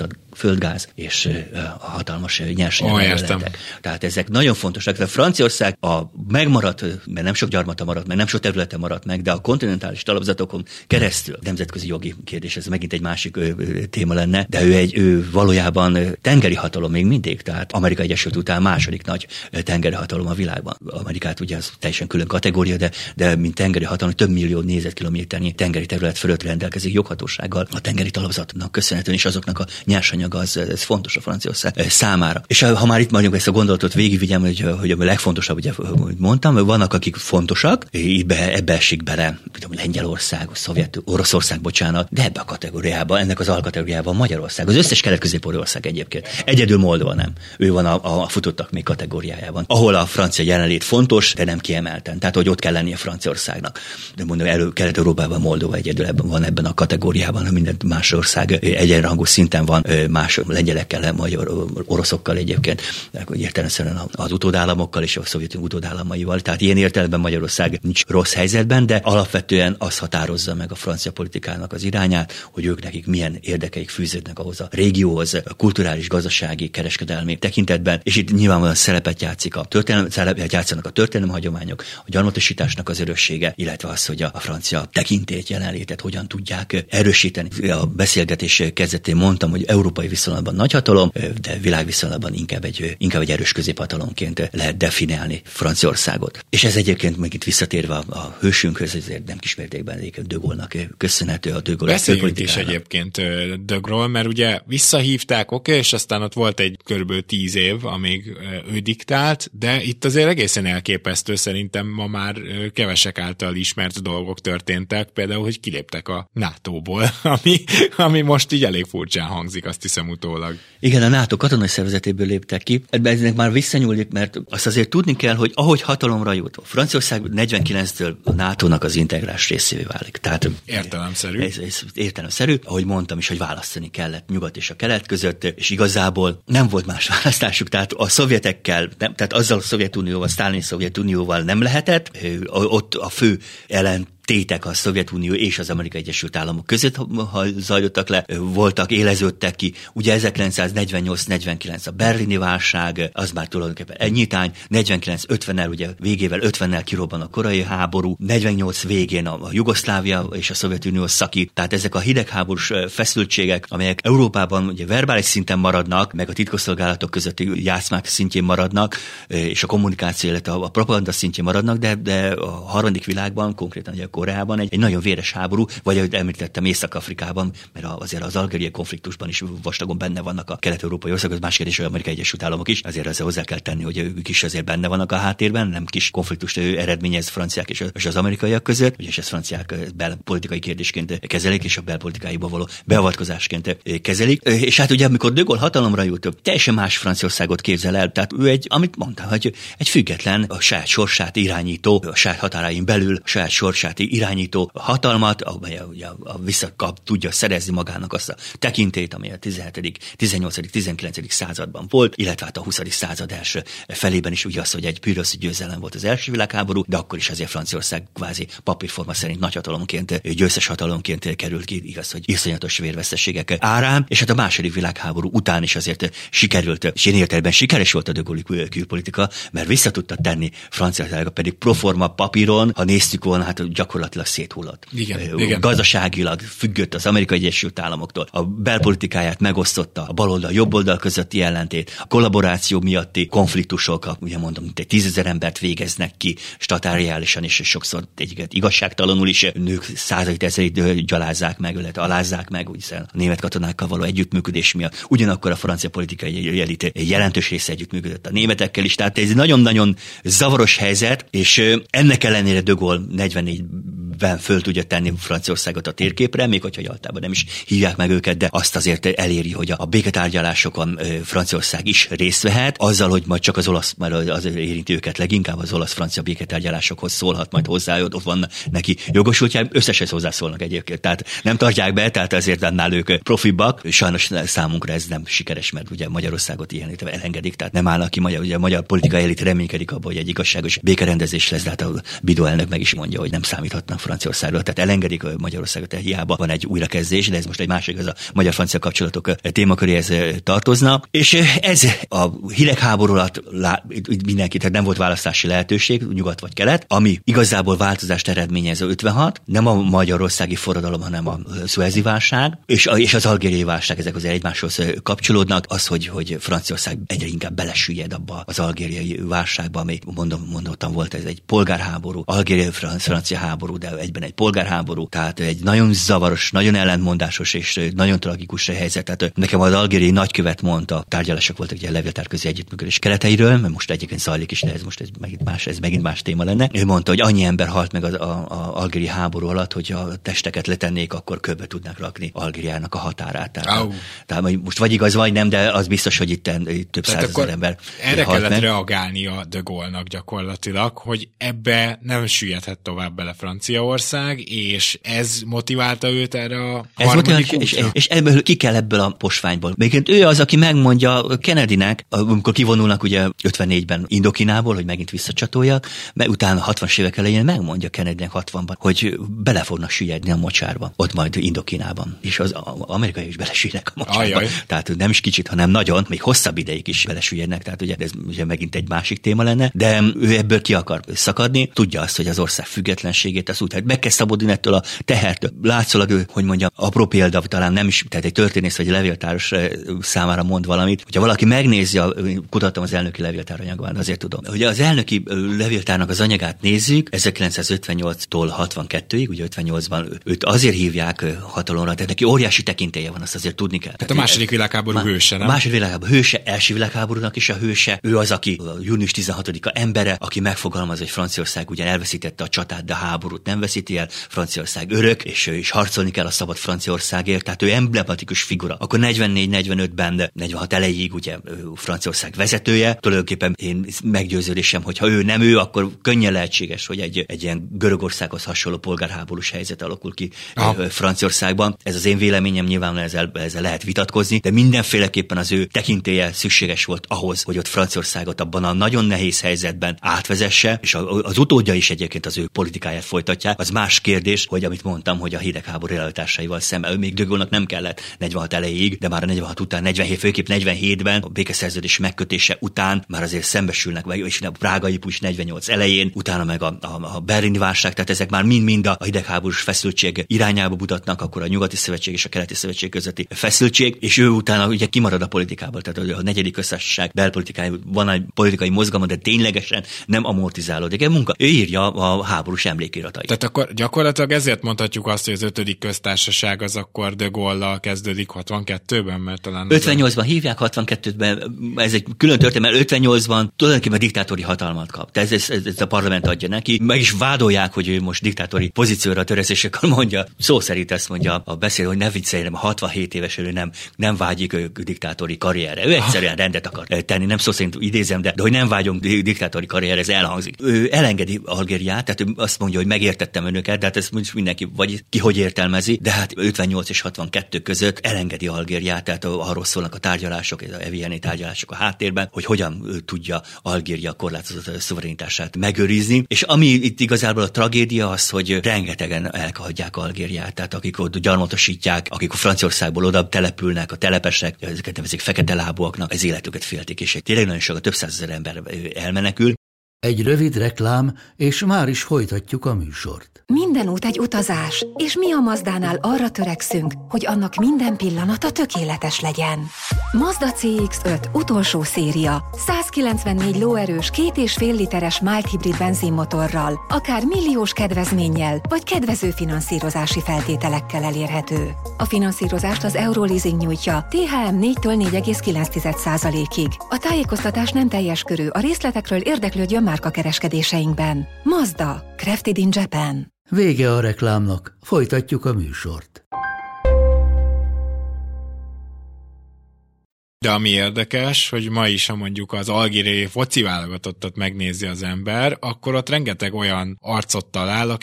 iszonyat földgáz és a hatalmas nyersanyag oh, területek. Tehát ezek nagyon fontosak. A Franciaország a megmaradt, mert nem sok gyarmata maradt meg, nem sok területe maradt meg, de a kontinentális talapzatokon keresztül, nemzetközi jogi kérdés, ez megint egy másik ö, ö, téma lenne, de ő egy ő valójában tengeri hatalom még mindig, tehát Amerika Egyesült után második nagy tengeri hatalom a világban. Amerikát ugye az teljesen külön kategória, de, de mint tengeri hatalom több millió négyzetkilométernyi tengeri terület fölött rendelkezik joghatósággal a tengeri talapzatnak köszönhetően, és azoknak a nyersanyaga az ez fontos a Franciaország számára. És ha már itt mondjuk ezt a gondolatot végigvigyem, hogy, hogy a legfontosabb, ugye, hogy mondtam, vannak, akik fontosak, ebbe, ebbe esik bele Lengyelország, Szovjet, Oroszország, bocsánat, de ebbe a kategóriában, ennek az alkategóriában Magyarország, az összes kelet-közép-európai ország egyébként. Egyedül Moldova nem. Ő van a, a futottak még kategóriájában, ahol a francia jelenlét fontos, de nem kiemelten. Tehát, hogy ott kell lennie Franciaországnak. De mondom, elő Kelet-Európában Moldova egyedül ebben van ebben a kategóriában, minden más ország egyenrangú szinten van, más lengyelekkel, magyar, oroszokkal egyébként, értelemszerűen az utódállamokkal és a szovjetunió utódállamaival. Tehát ilyen értelemben Magyarország nincs rossz helyzetben, de alapvetően az határozza meg a francia politikának az irányát, hogy ők nekik milyen érdekeik fűződnek ahhoz a régióhoz, a kulturális, gazdasági, kereskedelmi tekintetben, és itt nyilvánvalóan szerepet játszik a történelem, szerepet játszanak a történelmi hagyományok, a gyarmatosításnak az öröksége, illetve az, hogy a, a francia tekintélyt, jelenlétet hogyan tudják erősíteni. A beszélgetés kezdetén mondtam, hogy európai viszonylatban nagyhatalom, de világviszonylatban inkább egy, inkább egy erős középhatalomként lehet definiálni Franciaországot. És ez egyébként meg itt visszatérve a, a hősünkhöz, ezért nem kismértékben egyébként de Gaulle-nak köszönhető a de Gaulle. Beszéljünk is egyébként de Gaulle, mert ugye visszahívták, oké, okay, és aztán ott volt egy körülbelül tíz év, amíg ő diktált, de itt azért egészen elképesztő, szerintem ma már kevesek által ismert dolgok történtek, például, hogy kiléptek a nátóból, ami, ami most így elég furcsán hangzik, azt hiszem utólag. Igen, a NATO katonai szervezetéből léptek ki. Eznek már visszanyúlik, mert azt azért tudni kell, hogy ahogy hatalomra jut, Franciaország negyvenkilenctől a nátónak az integrás részévé válik. Tehát értelemszerű. Ez, ez értelemszerű, ahogy mondtam is, hogy választani kellett nyugat és a kelet között, és igazából nem volt más választásuk, tehát a szovjetekkel, nem, tehát azzal a Szovjetunióval, Sztálini Szovjetunióval nem lehetett, ott a fő ellen tétek a Szovjetunió és az Amerikai Egyesült Államok között ha zajlottak le, voltak, éleződtek ki. Ugye ezerkilencszáznegyvennyolc negyvenkilenc a berlini válság, az már tulajdonképpen egy nyitány, negyvenkilenc ötvennel, ugye végével ötvennel kirobban a koreai háború, negyvennyolc végén a Jugoszlávia és a Szovjetunió szakít, tehát ezek a hidegháborús feszültségek, amelyek Európában ugye verbális szinten maradnak, meg a titkosszolgálatok közötti játszmák szintjén maradnak, és a kommunikáció, illetve a propaganda szintjén maradnak, de, de a harmadik világban, konkrétan ugye Koreában egy, egy nagyon véres háború, vagy ahogy említettem, Észak-Afrikában, mert azért az algériai konfliktusban is vastagon benne vannak a kelet-európai országok, az más kérdés, hogy Amerikai Egyesült Államok is, azért ezzel hozzá kell tenni, hogy ők is azért benne vannak a háttérben, nem kis konfliktust eredményez franciák és az amerikaiak között, és ezt franciák belpolitikai kérdésként kezelik, és a belpolitikáiba való beavatkozásként kezelik. És hát ugye, amikor de Gaulle hatalomra jut, teljesen más Franciaországot képzel el, tehát ő egy, amit mondtam, hogy egy független, a saját sorsát irányító, a saját határain belül a saját sorsát irányító hatalmat, amely ugye a visszakap tudja szerezni magának azt a tekintélyt, amely a tizenhetedik, tizennyolcadik, tizenkilencedik században volt, illetve hát a huszadik század első felében is ugye az, hogy egy pürrhöszi győzelem volt az első világháború, de akkor is azért Franciaország kvázi papírforma szerint nagyhatalomként, győztes hatalomként került ki, igaz, hogy iszonyatos vérveszteségek árán, és hát a második világháború után is azért sikerült, és én értelemben sikeres volt a de Gaulle külpolitika, mert vissza tudta tenni Franciaország, pedig proforma papíron, ha néztük volna, hát gyakorlatilag széthullott. Igen, igen. Gazdaságilag függött az Amerikai Egyesült Államoktól. A belpolitikáját megosztotta, a baloldal, jobboldal közötti ellentét, a kollaboráció miatti konfliktusok, ugye mondom, mint egy tízezer embert végeznek ki statáriálisan, és sokszor egyiket igazságtalanul is nők százait ezerét gyalázzák meg, illetve alázzák meg, hiszen a német katonákkal való együttműködés miatt. Ugyanakkor a francia politikai elit jelentős része együttműködött a németekkel is, tehát ez egy nagyon-nagyon zavaros helyzet, és ennek ellenére de Gaulle negyvennégyben föl tudja tenni Franciaországot a térképre, még hogyha általában nem is hívják meg őket, de azt azért eléri, hogy a béketárgyalásokon Franciaország is részt vehet, azzal, hogy majd csak az olasz, mert az érinti őket leginkább, az olasz-francia béketárgyalásokhoz szólhat majd hozzá, ott van neki jogosultja, összesen hozzászólnak egyébként, tehát nem tartják be, tehát ezért annál ők profibbak, sajnos számunkra ez nem sikeres, mert ugye Magyarországot ilyen elengedik, tehát nem állnak ki, magyar, ugye a magyar politikai elit reménykedik abban, hogy egy igazságos békerendezés lesz, de hát a Bidó elnök meg is mondja, hogy nem számít számíthatnak Franciaországról, tehát elengedik Magyarországot, tehát hiába van egy újrakezdés, de ez most egy másik, az a magyar-francia kapcsolatok témaköréhez tartozna. És ez a hidegháború alatt mindenki, tehát nem volt választási lehetőség, nyugat vagy kelet, ami igazából változást eredményez a ötvenhat, nem a magyarországi forradalom, hanem a szuezi válság, és, a, és az algériai válság, ezek azért egymáshoz kapcsolódnak, az, hogy, hogy Franciaország egyre inkább belesüllyed abba az algériai válságba, ami mondom, mondottam volt, ez egy polgárháború, algériai-francia háború, de egyben egy polgárháború, tehát egy nagyon zavaros, nagyon ellentmondásos és nagyon tragikus helyzet. Tehát nekem az algériai nagykövet mondta, tárgyalások voltak ugye a levéltárközi együttműködés kereteiről, mert most egyébként zajlik is, de ez most ez megint más, ez megint más téma lenne. Ő mondta, hogy annyi ember halt meg az algériai háború alatt, hogy a testeket letennék, akkor körbe tudnák rakni Algériának a határát. Tehát, tehát most vagy igaz, vagy nem, de az biztos, hogy itt, itt több százezer ember erre kellett meg. Reagálni a de Gaulle-nak gyakorlatilag, hogy ebbe nem süllyedhet tovább bele Franciaország, és ez motiválta őt erre a ez harmadik és, és, és ebből ki kell ebből a posványból. Még ő az, aki megmondja Kennedynek, amikor kivonulnak ugye ötvennégyben Indokinából, hogy megint visszacsatoljak, mert utána a hatvanas évek elején megmondja Kennedynek hatvanban, hogy bele fognak süllyedni a mocsárba, ott majd Indokinában. És az amerikai is belesüllyednek a mocsárba. Ajaj. Tehát nem is kicsit, hanem nagyon, még hosszabb ideig is belesüllyednek, tehát ugye ez ugye megint egy másik téma lenne, de ő ebből ki akar szakadni, tudja azt, hogy az ország függetlenségét, az úgy, meg kell szabadulni ettől a tehertől. Látszólag ő, hogy mondjam, apró példa, talán nem is, tehát egy történész vagy egy levéltáros számára mond valamit, hogyha valaki megnézi, kutattam az elnöki levéltár anyagban, azért tudom, hogy az elnöki levéltárnak az anyagát nézzük, ezerkilencszázötvennyolctól hatvankettőig, ugye ötvennyolcban őt azért hívják hatalomra, tehát neki óriási tekintélye van, azt azért tudni kell. Tehát a második világháború má, hőse, nem? A második világháború hőse, első világháborúnak is a hőse, ő az, aki június tizenhatodika embere, aki megfogalmaz, hogy Franciaország ugyan elveszítette a csatát, de a háborút nem veszíti el, Franciaország örök, és, és harcolni kell a szabad Franciaországért, tehát ő emblematikus figura. Akkor negyvennégy negyvenötben, negyvenhat elejéig ugye Franciaország vezetője, tulajdonképpen én meggyőződésem, hogy ha ő nem ő, akkor könnyen lehetséges, hogy egy, egy ilyen Görögországhoz hasonló polgárháborús helyzet alakul ki ah. Franciaországban. Ez az én véleményem, nyilván ezzel, ezzel lehet vitatkozni, de mindenféleképpen az ő tekintélye szükséges volt ahhoz, hogy ott Franciaországot abban a nagyon nehéz helyzetben átvezesse, és az utódja is egyébként az ő politikáját folytatják. Az más kérdés, hogy amit mondtam, hogy a hidegháború realitásaival szemben, ő még de Gaulle-nak nem kellett negyvenhat elejéig, de már a negyvenhat után, negyvenhét, főképp negyvenhétben, a békeszerződés megkötése után már azért szembesülnek, és a prágai puccs negyvennyolc elején, utána meg a, a, a berlini válság, tehát ezek már mind-mind a hidegháborús feszültség irányába mutatnak, akkor a nyugati szövetség és a keleti szövetség közötti feszültség, és ő utána ugye kimarad a politikából, tehát a negyedik köztársaság belpolitikai van egy politikai mozgalma, de ténylegesen nem amortizálódik. Egy munka. Ő írja a háborús emlékiratait. Tehát akkor gyakorlatilag ezért mondhatjuk azt, hogy az ötödik köztársaság az akkor de Gaulle-lal kezdődik hatvankettőben, mert talán... ötvennyolcban hívják, hatvankettőben, ez egy külön történet, mert ötvennyolcban tulajdonképpen diktátori hatalmat kap. Tehát ez, ez, ez a parlament adja neki. Meg is vádolják, hogy ő most diktátori pozícióra törekedésekor mondja, szó szerint ezt mondja a beszél, hogy ne vicceljen, a hatvanhét éves ő nem, nem vágyik ő diktátori karrierre. Ő egyszerűen rendet akar tenni, nem szó szerint idézem, de, de hogy nem vágyunk diktátori karrierre, ez elhangzik. Ő elengedi Algériát, tehát ő azt mondja, hogy megértettem önöket, de hát ezt mindenki vagy ki hogy értelmezi, de hát ötvennyolc és hatvankettő között elengedi Algériát, tehát arról szólnak a tárgyalások, a evieni tárgyalások a háttérben, hogy hogyan tudja Algéria korlátozott szuverenitását megőrizni, és ami itt igazából a tragédia az, hogy rengetegen elhagyják Algériát, tehát akik ott gyarmatosítják, akik a Franciaországból oda települnek, a telepesek, ezeket nevezik fekete lábúaknak, az életüket féltik, és tényleg nagyon sok, több százezer ember elmenekül. Egy rövid reklám, és már is folytatjuk a műsort. Minden út egy utazás, és mi a Mazdánál arra törekszünk, hogy annak minden pillanata tökéletes legyen. Mazda cé iksz öt utolsó széria, százkilencvennégy lóerős, két és fél literes mild hibrid benzinmotorral, akár milliós kedvezménnyel, vagy kedvező finanszírozási feltételekkel elérhető. A finanszírozást az Euroleasing nyújtja, té há em négytől négy egész kilenc százalékig. A tájékoztatás nem teljes körű, a részletekről érdeklődjön márkakereskedéseinkben. Mazda, crafted in Japan. Vége a reklámnak, folytatjuk a műsort. De ami érdekes, hogy ma is, ha mondjuk az algériai foci válogatottat megnézi az ember, akkor ott rengeteg olyan arcot talál, aki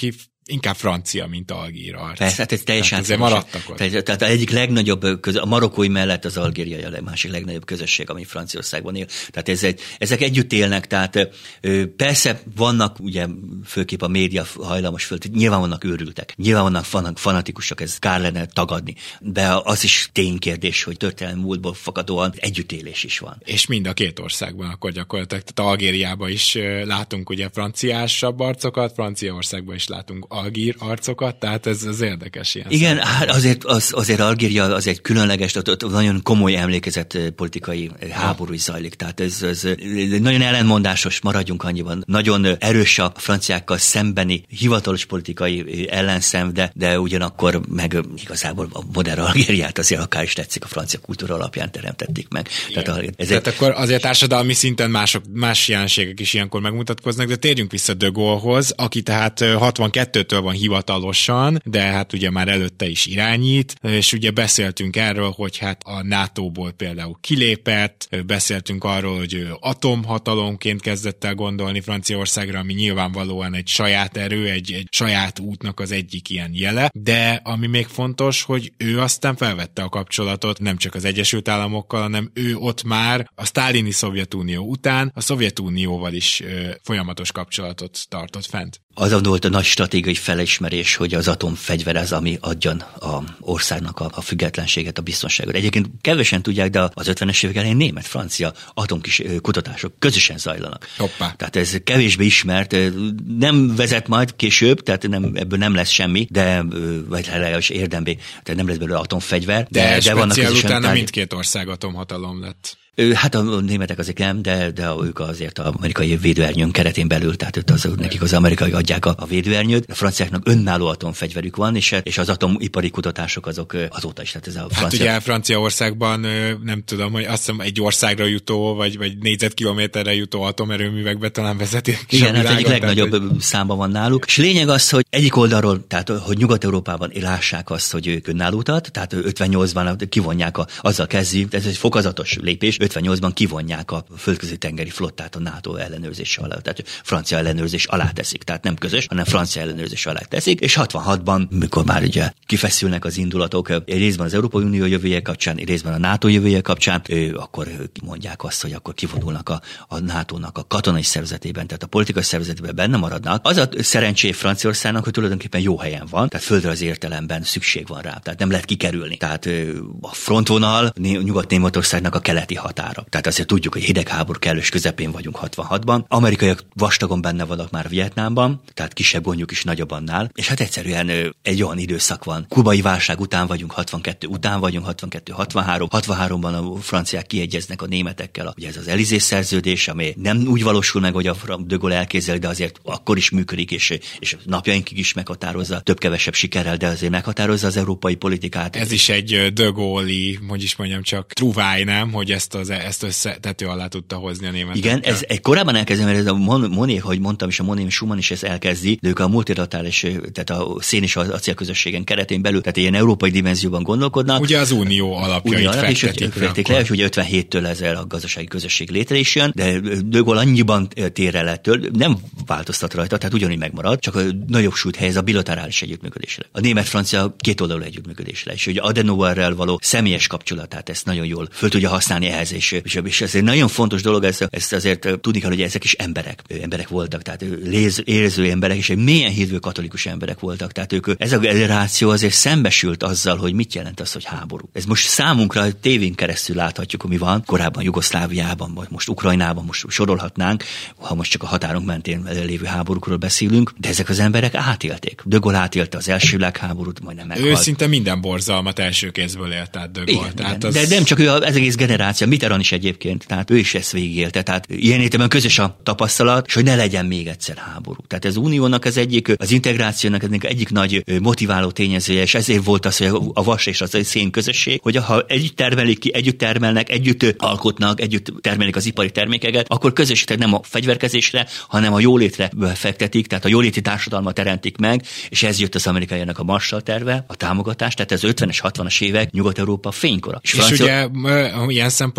inkább francia, mint algír arc. Persze, hát ez teljesen tehát maradtak ott. Tehát, tehát egyik legnagyobb, köz, a marokkói mellett az algériai a másik legnagyobb közösség, ami Franciaországban él. Tehát ez egy, ezek együtt élnek, tehát persze vannak, ugye főképp a média hajlamos föl, nyilván vannak őrültek, nyilván vannak, vannak fanatikusok, ez kár lenne tagadni, de az is ténykérdés, hogy történelmi múltból fakadóan együttélés is van. És mind a két országban akkor gyakorlatilag, tehát Algériában is látunk ugye franciásabb arcokat, Franciaországban is látunk algír arcokat, tehát ez az érdekes ilyen. Igen, hát azért, az, azért Algéria az egy különleges, ott, ott nagyon komoly emlékezett politikai háború is zajlik, tehát ez, ez nagyon ellentmondásos, maradjunk annyiban. Nagyon erős a franciákkal szembeni hivatalos politikai ellenszem, de, de ugyanakkor meg igazából a modern Algériát azért akár is tetszik, a francia kultúra alapján teremtették meg. Tehát, ez Tehát egy... akkor azért társadalmi szinten mások, más jelenségek is ilyenkor megmutatkoznak, de térjünk vissza de Gaullehoz, aki tehát hatvankettőtől van hivatalosan, de hát ugye már előtte is irányít, és ugye beszéltünk erről, hogy hát a nátóból például kilépett, beszéltünk arról, hogy ő atomhatalomként kezdett el gondolni Franciaországra, ami nyilvánvalóan egy saját erő, egy, egy saját útnak az egyik ilyen jele, de ami még fontos, hogy ő aztán felvette a kapcsolatot nem csak az Egyesült Államokkal, hanem ő ott már a sztálini Szovjetunió után a Szovjetunióval is ö, folyamatos kapcsolatot tartott fent. Az volt a nagy stratégiai felismerés, hogy az atomfegyver az, ami adjan a országnak a, a függetlenséget, a biztonságot. Egyébként kevesen tudják, de az ötvenes évek elején német-francia atomkis kutatások közösen zajlanak. Hoppá. Tehát ez kevésbé ismert, nem vezet majd később, tehát nem, ebből nem lesz semmi, de vagy legalábbis érdemben, tehát nem lesz belőle atomfegyver. De, de, de vannak közösen utána tárgy... mindkét ország atomhatalom lett. Hát a németek azért nem, de, de ők azért az amerikai védőernyőn keretén belül, tehát az, nekik az amerikai adják a, a védőernyőt. A franciáknak önálló atomfegyverük van, és, és az atomipari kutatások azok azóta is. Tehát ez a francia... Hát ugye Franciaországban nem tudom, hogy azt hiszem egy országra jutó, vagy, vagy négyzetkilométerre jutó atomerőművekbe talán vezetik. Igen, hát egyik legnagyobb hogy... számban van náluk. És lényeg az, hogy egyik oldalról, tehát hogy Nyugat-Európában lássák azt, hogy ők önállótat, tehát ötvennyolcban kivonják, a, azzal kezdi, ez egy fokozatos lépés, ötvennyolcban kivonják a földközi tengeri flottát a NATO ellenőrzés alá, tehát francia ellenőrzés alá teszik, tehát nem közös, hanem francia ellenőrzés alá teszik, és hatvanhatban, mikor már ugye kifeszülnek az indulatok, részben az Európai Unió jövője kapcsán, részben a NATO jövője kapcsán, akkor mondják azt, hogy akkor kivonulnak a, a nátónak a katonai szervezetében, tehát a politikai szervezetében benne maradnak. Az a szerencsé Franciaországnak, hogy tulajdonképpen jó helyen van, tehát földre az értelemben szükség van rá, tehát nem lehet kikerülni. Tehát a frontvonal Nyugat-Németországnak a keleti határa. Tehát azért tudjuk, hogy hidegháború kellős közepén vagyunk hatvanhatban. Amerikaiak vastagon benne vannak már Vietnámban, tehát kisebb gondjuk is nagyobb annál, és hát egyszerűen egy olyan időszak van. Kubai válság után vagyunk, hatvankettő után vagyunk, hatvankettő hatvanhárom. hatvanháromban a franciák kiegyeznek a németekkel, ugye ez az Élysée szerződés, ami nem úgy valósul meg, hogy a de Gaulle elképzeli, de azért akkor is működik, és, és napjainkig is meghatározza, több-kevesebb sikerrel, de azért meghatározza az európai politikát. Ez is egy de Gaulle-i, hogy is mondjam, csak truváj, nem, hogy ezt az ezt összetető alá tudta hozni a németekkel. Igen, ez egy korábban elkezdem, mert ez a Monnet, hogy mondtam is, a Monnet Schumann is ezt elkezdi, de ők a multilaterális, tehát a szén és az acélközösségén keretén belül, tehát ilyen európai dimenzióban gondolkodnak. Ugye az unió alapjait unió alap, fektetik, fektetik le, és ugye ötvenhéttől ezzel a gazdasági közösség létre is jön, de de Gaulle annyiban tér el ettől, nem változtat rajta, tehát ugyanúgy megmarad, csak a nagyobb súlyt helyez a bilaterális együttműködésre. A német-francia kétoldalú együttműködésre, és ugye Adenauerrel való személyes kapcsolatát ezt nagyon jól föl tudja használni ehhez, és, és, és ez egy nagyon fontos dolog, ezt, ezt azért tudni kell, hogy ezek is emberek, emberek voltak, tehát léz, érző emberek, és egy mélyen hívő katolikus emberek voltak, tehát ők, ez a generáció azért szembesült azzal, hogy mit jelent az, hogy háború. Ez most számunkra a tévén keresztül láthatjuk, ami van, korábban Jugoszláviában, vagy most Ukrajnában, most sorolhatnánk, ha most csak a határunk mentén lévő háborúkról beszélünk, de ezek az emberek átélték. De Gaulle átélte az első világháborút, majdnem meghalt. Ő szinte minden borzalmat első kézből élt át de Gaulle. Tehát az... De nem csak ő, az egész generáció, Mitterrand is egyébként, tehát ő is ezt végigélte. Tehát ilyen értelemben közös a tapasztalat, és hogy ne legyen még egyszer háború. Tehát az uniónak az egyik, az integrációnak az egyik nagy motiváló tényezője, és ezért volt az, hogy a vas és az szén közösség, hogy ha együtt termelik ki, együtt termelnek, együtt alkotnak, együtt termelik az ipari termékeket, akkor közösítek nem a fegyverkezésre, hanem a jólétre fektetik, tehát a jóléti társadalmat teremtik meg, és ez jött az amerikaiának a Marshall terve, a támogatás, tehát ez ötvenes, hatvanas évek Nyugat-Európa fénykora. És, és Francia... ugye ilyen szempontból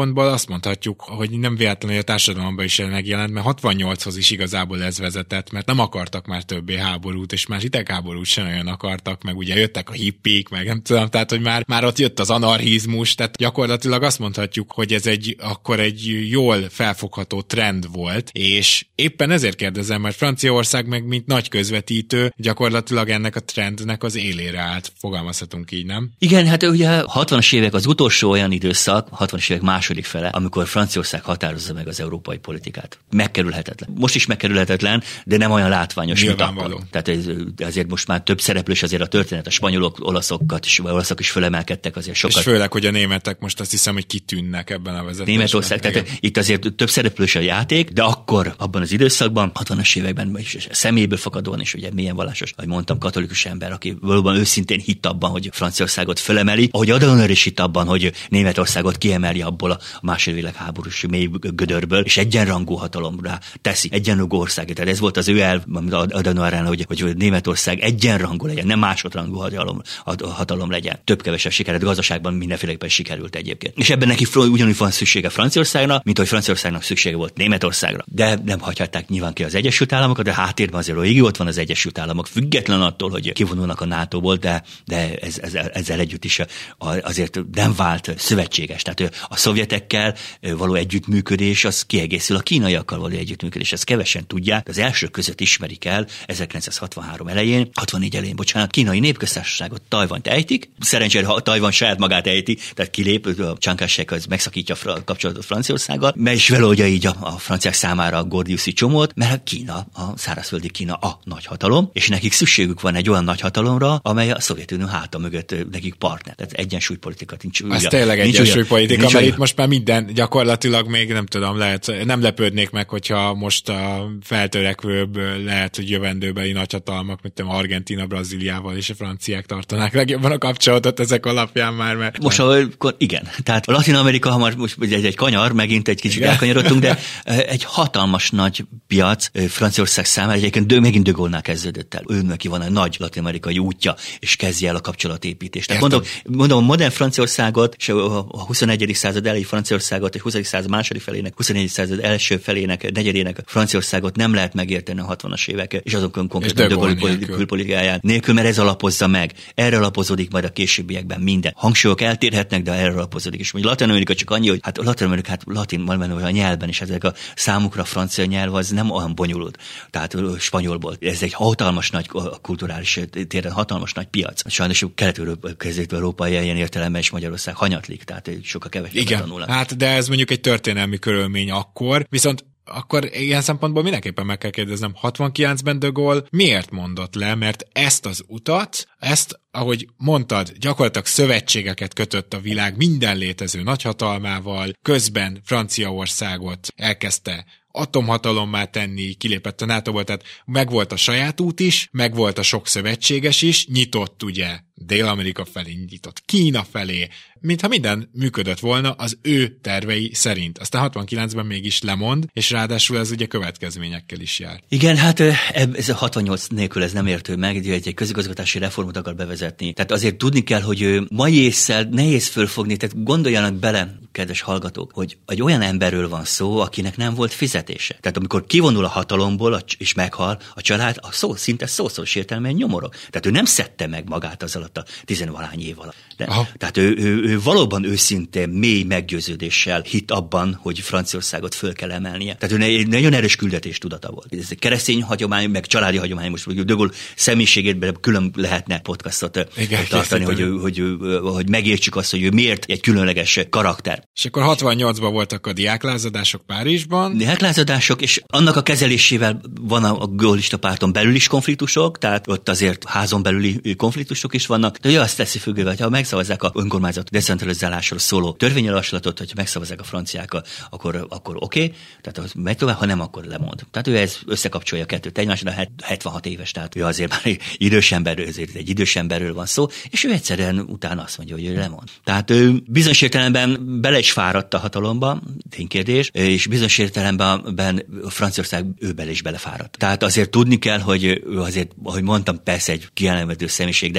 szempontból azt mondhatjuk, hogy nem véletlenül a társadalomban is megjelent, mert hatvannyolchoz is igazából ez vezetett, mert nem akartak már többé háborút, és már hidegháborút sem olyan akartak, meg ugye jöttek a hippik, meg nem tudom, tehát hogy már, már ott jött az anarchizmus, tehát gyakorlatilag azt mondhatjuk, hogy ez egy akkor egy jól felfogható trend volt, és éppen ezért kérdezem, mert Franciaország meg mint nagy közvetítő gyakorlatilag ennek a trendnek az élére állt, fogalmazhatunk így, nem? Igen, hát ugye a hatvanas évek az utolsó olyan időszak, a hatvanas évek második fele, amikor Franciaország határozza meg az európai politikát. Megkerülhetetlen. Most is megkerülhetetlen, de nem olyan látványos, mint akkor. Tehát ez, azért most már több szereplős azért a történet, a spanyolok, olaszokat is, olaszok is fölemelkedtek azért sokat. És főleg, hogy a németek most azt hiszem, hogy kitűnnek ebben a vezetésben. Németország, tehát itt azért több szereplős a játék, de akkor abban az időszakban, hatvanas években is személyből fakadóan, és ugye milyen vallásos, ahogy mondtam, katolikus ember, aki valóban őszintén hitt abban, hogy Franciaországot fölemeli, ahogy Adenauer is hitt abban, hogy Németországot kiemeli abból a második világháborús mély gödörből, és egyenrangú hatalomra teszi, egyenrangú ország. Tehát ez volt az ő elv Adenaueren, hogy, hogy Németország egyenrangú legyen, nem másodrangú hatalom, hatalom legyen. Több-kevesebb sikered gazdaságban mindenféleképpen sikerült egyébként. És ebben neki ugyanúgy van szüksége Franciaországnak, mint hogy Franciaországnak szüksége volt Németországra. De nem hagyhatták nyilván ki az Egyesült Államokat, de háttérben azért végig ott van az Egyesült Államok, független attól, hogy kivonulnak a nátóból, de, de ez, ez, ezzel együtt is azért nem vált szövetséges. Tehát a szovjetekkel való együttműködés az kiegészül a kínaiakkal való együttműködés. Ezt kevesen tudják, az elsők között ismerik el ezerkilencszázhatvanhárom elején, hatvanégy elején, bocsánat, kínai népköztársaságot, Tajvant ejtik. Szerencsére, ha Tajvan saját magát ejti, tehát kilép, a Chiang Kai-shek az megszakítja a kapcsolatot Franciaországgal, mert is feloldja így a, a franciák számára a gordiuszi csomót, mert a Kína, a szárazföldi Kína a nagyhatalom, és nekik szükségük van egy olyan nagyhatalomra, amely a Szovjetunió háta mögött nekik partner. Tehát egyensúlypolitika nincs. Ez tényleg egyensúlypolitika, mert itt most már minden gyakorlatilag még nem tudom, lehet, nem lepődnék meg, hogyha most a feltörekvőbb lehet, hogy jövendőbeli nagyhatalmak, mint tudom, Argentína, Brazíliával és a franciák tartanák legjobban a kapcsolatot ezek alapján már. Mert most akkor igen. Tehát a Latin-Amerika, ha már most egy, egy kanyar, megint egy kicsit igen. elkanyarodtunk, de egy hatalmas nagy piac Franciaország számára, egyébként megint de Gaulle-nál kezdődött el. Ő neki van egy nagy latin-amerikai útja, és kezdje el a kapcsolatépítést. Tehát mondom, mondom, a modern Franciaországot, és a huszonegyedik század elejé Franciaországot, és huszadik század második felének, huszonegyedik század első felének, negyedének Franciaországot nem lehet megérteni a hatvanas évek, és azokon konkrétan de Gaulle külpolitikáját nélkül, mert ez alapozza meg. Erre alapozódik majd a későbbiekben minden. Hangsúlyok eltérhetnek, de erre alapozódik. És mondjuk Latin-Amerika csak annyi, hogy hát Latin-Amerika, hát latin, valami a nyelven, és ezek a számukra a francia nyelv az nem olyan bonyolult. Tehát spanyolból. Ez egy hatalmas nagy kulturális téren, hatalmas nagy piac. Sajnos Kelet-Európai ilyen értelemben is Magyarország hanyatlik, tehát sokkal kevesebb tanulnak. Hát de ez mondjuk egy történelmi körülmény akkor, viszont akkor ilyen szempontból mindenképpen meg kell kérdeznem, hatvankilencben de Gaulle miért mondott le, mert ezt az utat, ezt, ahogy mondtad, gyakorlatilag szövetségeket kötött a világ minden létező nagyhatalmával, közben Franciaországot elkezdte atomhatalommá tenni, kilépett a nátóból, tehát megvolt a saját út is, megvolt a sok szövetséges is, nyitott ugye Dél-Amerika felé, nyitott Kína felé, mintha minden működött volna az ő tervei szerint. Aztán hatvankilencben mégis lemond, és ráadásul ez ugye következményekkel is jár. Igen, hát ez a hatvannyolc nélkül ez nem értő meg, egy, egy közigazgatási reformot akar bevezetni. Tehát azért tudni kell, hogy mai ésszel nehéz fölfogni, tehát gondoljanak bele, kedves hallgatók, hogy egy olyan emberről van szó, akinek nem volt fizetése. Tehát amikor kivonul a hatalomból és meghal a család, a szó szinte szószoros értelemben nyomorog. Tehát ő nem szedte meg magát az alatt a tizenvalány év alatt. De, tehát ő, ő, ő valóban őszintén, mély meggyőződéssel hitt abban, hogy Franciaországot föl kell emelnie. Tehát ő egy nagyon erős küldetés tudata volt. Ez egy keresztény hagyomány, meg családi hagyomány, most de Gaulle személyiségét külön lehetne podcastot igen, tartani, hogy, hogy, hogy, hogy megértsük azt, hogy ő miért egy különleges karakter. És akkor hatvannyolcban voltak a diáklázadások Párizsban. Diáklázadások, és annak a kezelésével van a gaulista párton belül is konfliktusok, tehát ott azért házon belüli konfliktusok is vannak, de ő azt teszi függővé, hogy ha megszavazzák a önkormányzat decentralizálásról szóló törvényjavaslatot, hogyha megszavazzák a franciákkal, akkor, akkor oké, okay, tehát az megy tovább, ha nem, akkor lemond. Tehát ő ez összekapcsolja a kettőt egymásra, hetvenhat éves, tehát ő azért már idős emberről, azért egy idős emberről van szó, és ő egyszerűen utána azt mondja, hogy ő lemond. Tehát ő bizonyos értelemben bele is fáradt a hatalomba, ténykérdés, és bizonyos értelemben Franciaország ő bele is belefáradt. Tehát azért tudni kell, hogy ő azért, ahogy mondtam, persze egy kiemelkedő személyiség, de annak a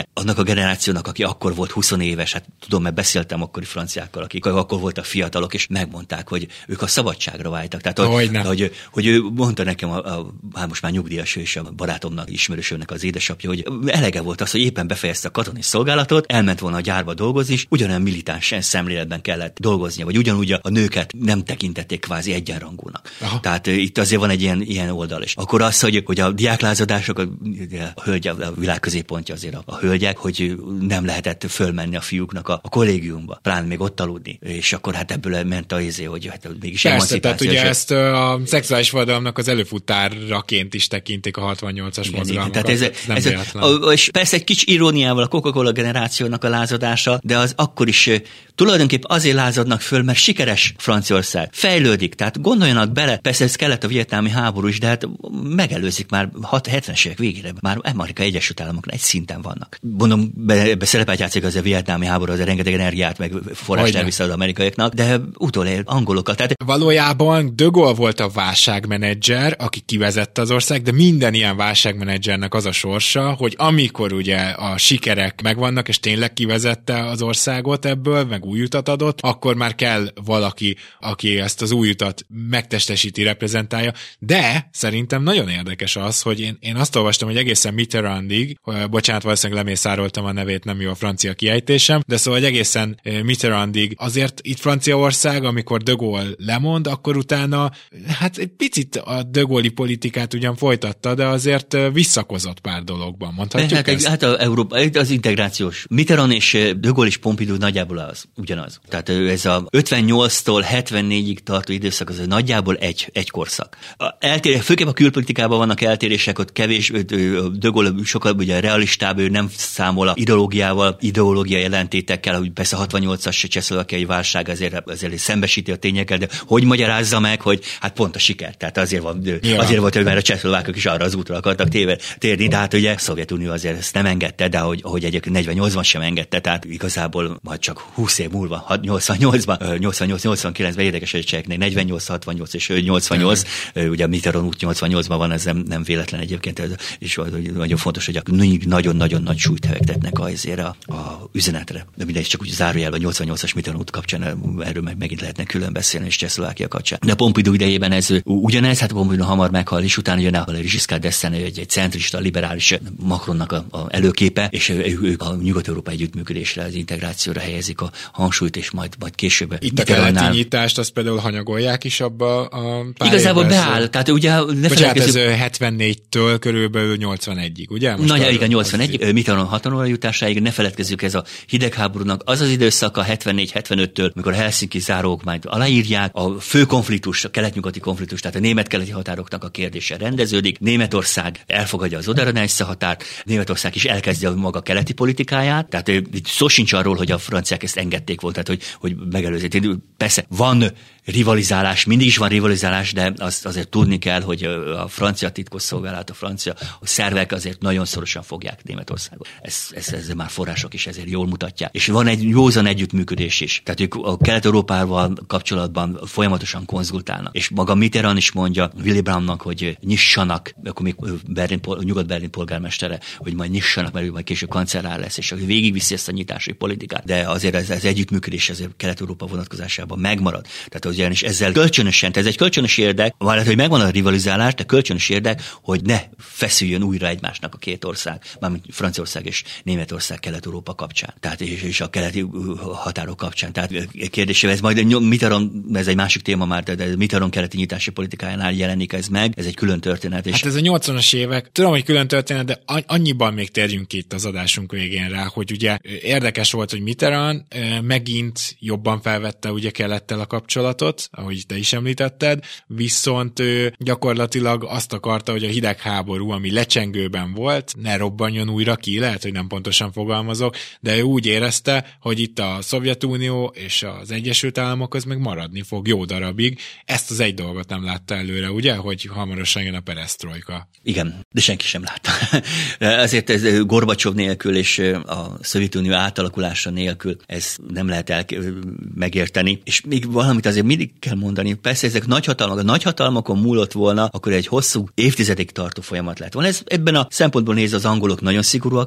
generációnak, aki akkor volt húsz éves, hát tudom, mert beszéltem akkori franciákkal, akik akkor voltak fiatalok, és megmondták, hogy ők a szabadságra vágytak. Tehát, hogy, hogy, hogy ő mondta nekem, a, a, hát most már nyugdíjas és a barátomnak, ismerősömnek az édesapja, hogy elege volt az, hogy éppen befejezte a katonai szolgálatot, elment volna a gyárba dolgozni, és ugyanolyan militáns szemléletben kellett dolgoznia, vagy ugyanúgy a nőket nem tekintették kvázi egyenrangúnak. Aha. Tehát uh, itt azért van egy ilyen, ilyen oldal is. Akkor az, hogy, hogy a diáklázadások, a, a hölgy, a világ középpontja azért a, a hölgyek, hogy nem lehetett fölmenni a fiúknak a, a kollégiumba, pláne még ott aludni. És akkor hát ebből ment a izé, hogy hát mégis persze, tehát ugye ezt a szexuális forradalomnak az előfutáraként is tekintik a hatvannyolcas mozgalmakat. Ez, ez, ez a, és persze egy kicsi iróniával a Coca-Cola generációnak a lázadása, de az akkor is tulajdonképpen azért lázadnak föl, mert sikeres Franciaország. Fejlődik, tehát gondoljanak bele, persze ez kellett a vietnámi háború is, de hát megelőzik már hetvenes évek végére, már Amerikai Egyesült Államoknál egy szinten vannak. Mondom, ebbe szerepet játszik az a vietnámi háború, az a rengeteg energiát, meg forrást elvisz az amerikaiaknak, de utolér angolokkal. Tehát valójában De Gaulle volt a válságmenedzser, aki kivezette az ország, de minden ilyen válságmenedzsernek az a sorsa, hogy amikor ugye a sikerek megvannak, és tényleg kivezette az országot ebből, meg új utat adott, akkor már kell valaki, aki ezt az új utat megtestesíti, reprezentálja. De szerintem nagyon érdekes az, hogy én, én azt olvastam, hogy egészen Mitterrandig, bocsánat, valószínűleg lemészároltam a nevét, nem jó a francia kiejtésem, de szóval, hogy egészen Mitterrandig azért itt Franciaország, amikor De Gaulle lemond, akkor utána hát egy picit a De Gaulle-i politikát ugyan folytatta, de azért visszakozott pár dologban, mondhatjuk hát, ezt? Hát a Európa, az integrációs. Mitterrand és De Gaulle és Pompidou nagyjából az, ugyanaz. Tehát ez a ötvennyolctól hetvennégyig tartó időszak, az nagyjából egy, egy korszak. Eltér, főképp a külpolitikában vannak eltérések, ott kevés, De Gaulle sokkal ugye realistább, ő nem számol a ideológiával, ideológia jelentétekkel, hogy persze a hatvannyolcas csehszlovákiai válság azért, azért szembesíti a tényekkel, de hogy magyarázza meg, hogy hát pont a siker. Tehát azért, van, azért volt, hogy már a csehszlovákok is arra az útra akartak térni, de hát ugye a Szovjetunió azért ezt nem engedte, de ahogy, ahogy egyébként negyvennyolcban sem engedte, tehát igazából majd csak húsz év múlva, nyolcvannyolcban, nyolcvannyolc nyolcvankilencben érdekes, hogy cseheknek negyvennyolc hatvannyolc és nyolcvannyolc, ugye Mitterrand út nyolcvannyolcban van, ez nem, nem véletlen egyébként, és nagyon fontos, hogy nagyon-nagyon nagy súlyt fektetnek azért a, a üzenetre. De mindegy, csak úgy zárójelben a nyolcvannyolcas Mitterrand út kapcsán erről meg megint lehetne külön beszélni, és Csehszlovákia kapcsán. De Pompidou idejében ez ugyanez, hát Pompidou hamar meghal, és utána jön a Giscard d'Estaing, egy, egy centrista, liberális Macronnak a, a előképe, és ők a Nyugat-Európa együttműködésre, az integrációra helyezik a hangsúlyt, és majd, majd később. Itt a keleti nyitást, azt például hanyagolják is abba a pár igazából beáll, tehát ugye ne bocsánat, ez hetvennégytől körülbelül nyolcvanegyig, ugye? Most Nagy, igen, nyolcvanegyig, Mitterrand hatalomra jutásáig, ne feledkezzük, ez a hidegháborúnak az az időszaka hetvennégy hetvenöttől, mikor a Helsinki zárók majd aláírják, a fő konfliktus, a kelet-nyugati konfliktus, tehát a német-keleti határoknak a kérdése rendeződik, Németország elfogadja az Oder-Neisse határt, Németország is elkezdi a maga keleti politikáját, tehát itt szó sincs arról, hogy a franciák ezt engedték volt, tehát hogy, hogy megelőzik. Persze van rivalizálás, mindig is van rivalizálás, de azt azért tudni kell, hogy a francia titkosszolgálat, a francia a szervek azért nagyon szorosan fogják Németországot. Ez, ez, ez már források is ezért jól mutatják. És van egy józan együttműködés is. Tehát ők a Kelet-Európával kapcsolatban folyamatosan konzultálnak. És maga Mitterrand is mondja Willy Brandtnak, hogy nyissanak, akkor még Berlin, Nyugat-Berlin polgármestere, hogy majd nyissanak, mert ő majd később kancellár lesz, és végigviszi ezt a nyitási politikát. De azért ez, ez együttműködés azért Kelet-Európa vonatkozásában megmarad. Tehát ugyanis ezzel kölcsönösen, ez egy kölcsönös érdek, várhat, hogy megvan a rivalizálás, de kölcsönös érdek, hogy ne feszüljön újra egymásnak a két ország, mármint Franciaország és Németország Kelet-Európa kapcsán, tehát és, és a keleti határok kapcsán. Tehát kérdésével ez majd Mitterrand, ez egy másik téma már, de Mitterrand keleti nyitási politikájánál jelenik ez meg, ez egy külön történet. És hát ez a nyolcvanas évek, tudom, hogy külön történet, de annyiban még térjünk ki itt az adásunk végén rá, hogy ugye érdekes volt, hogy Mitterrand megint jobban felvette ugye kelettel a kapcsolatot, ahogy te is említetted, viszont ő gyakorlatilag azt akarta, hogy a hidegháború, ami lecsengőben volt, ne robbanjon újra ki, lehet, hogy nem pontosan fogalmazok, de ő úgy érezte, hogy itt a Szovjetunió és az Egyesült Államok köz meg maradni fog jó darabig. Ezt az egy dolgot nem látta előre, ugye, hogy hamarosan jön a peresztrojka. Igen, de senki sem látta. Azért ez Gorbacsov nélkül és a Szovjetunió átalakulása nélkül ez nem lehet el megérteni. És még valamit azért mindig kell mondani, persze ezek nagyhatalmak, a nagyhatalmakon múlott volna, akkor egy hosszú évtizedig tartó folyamat lett volna. Ez ebben a szempontból nézve az angolok nagyon szigorúak volt, egy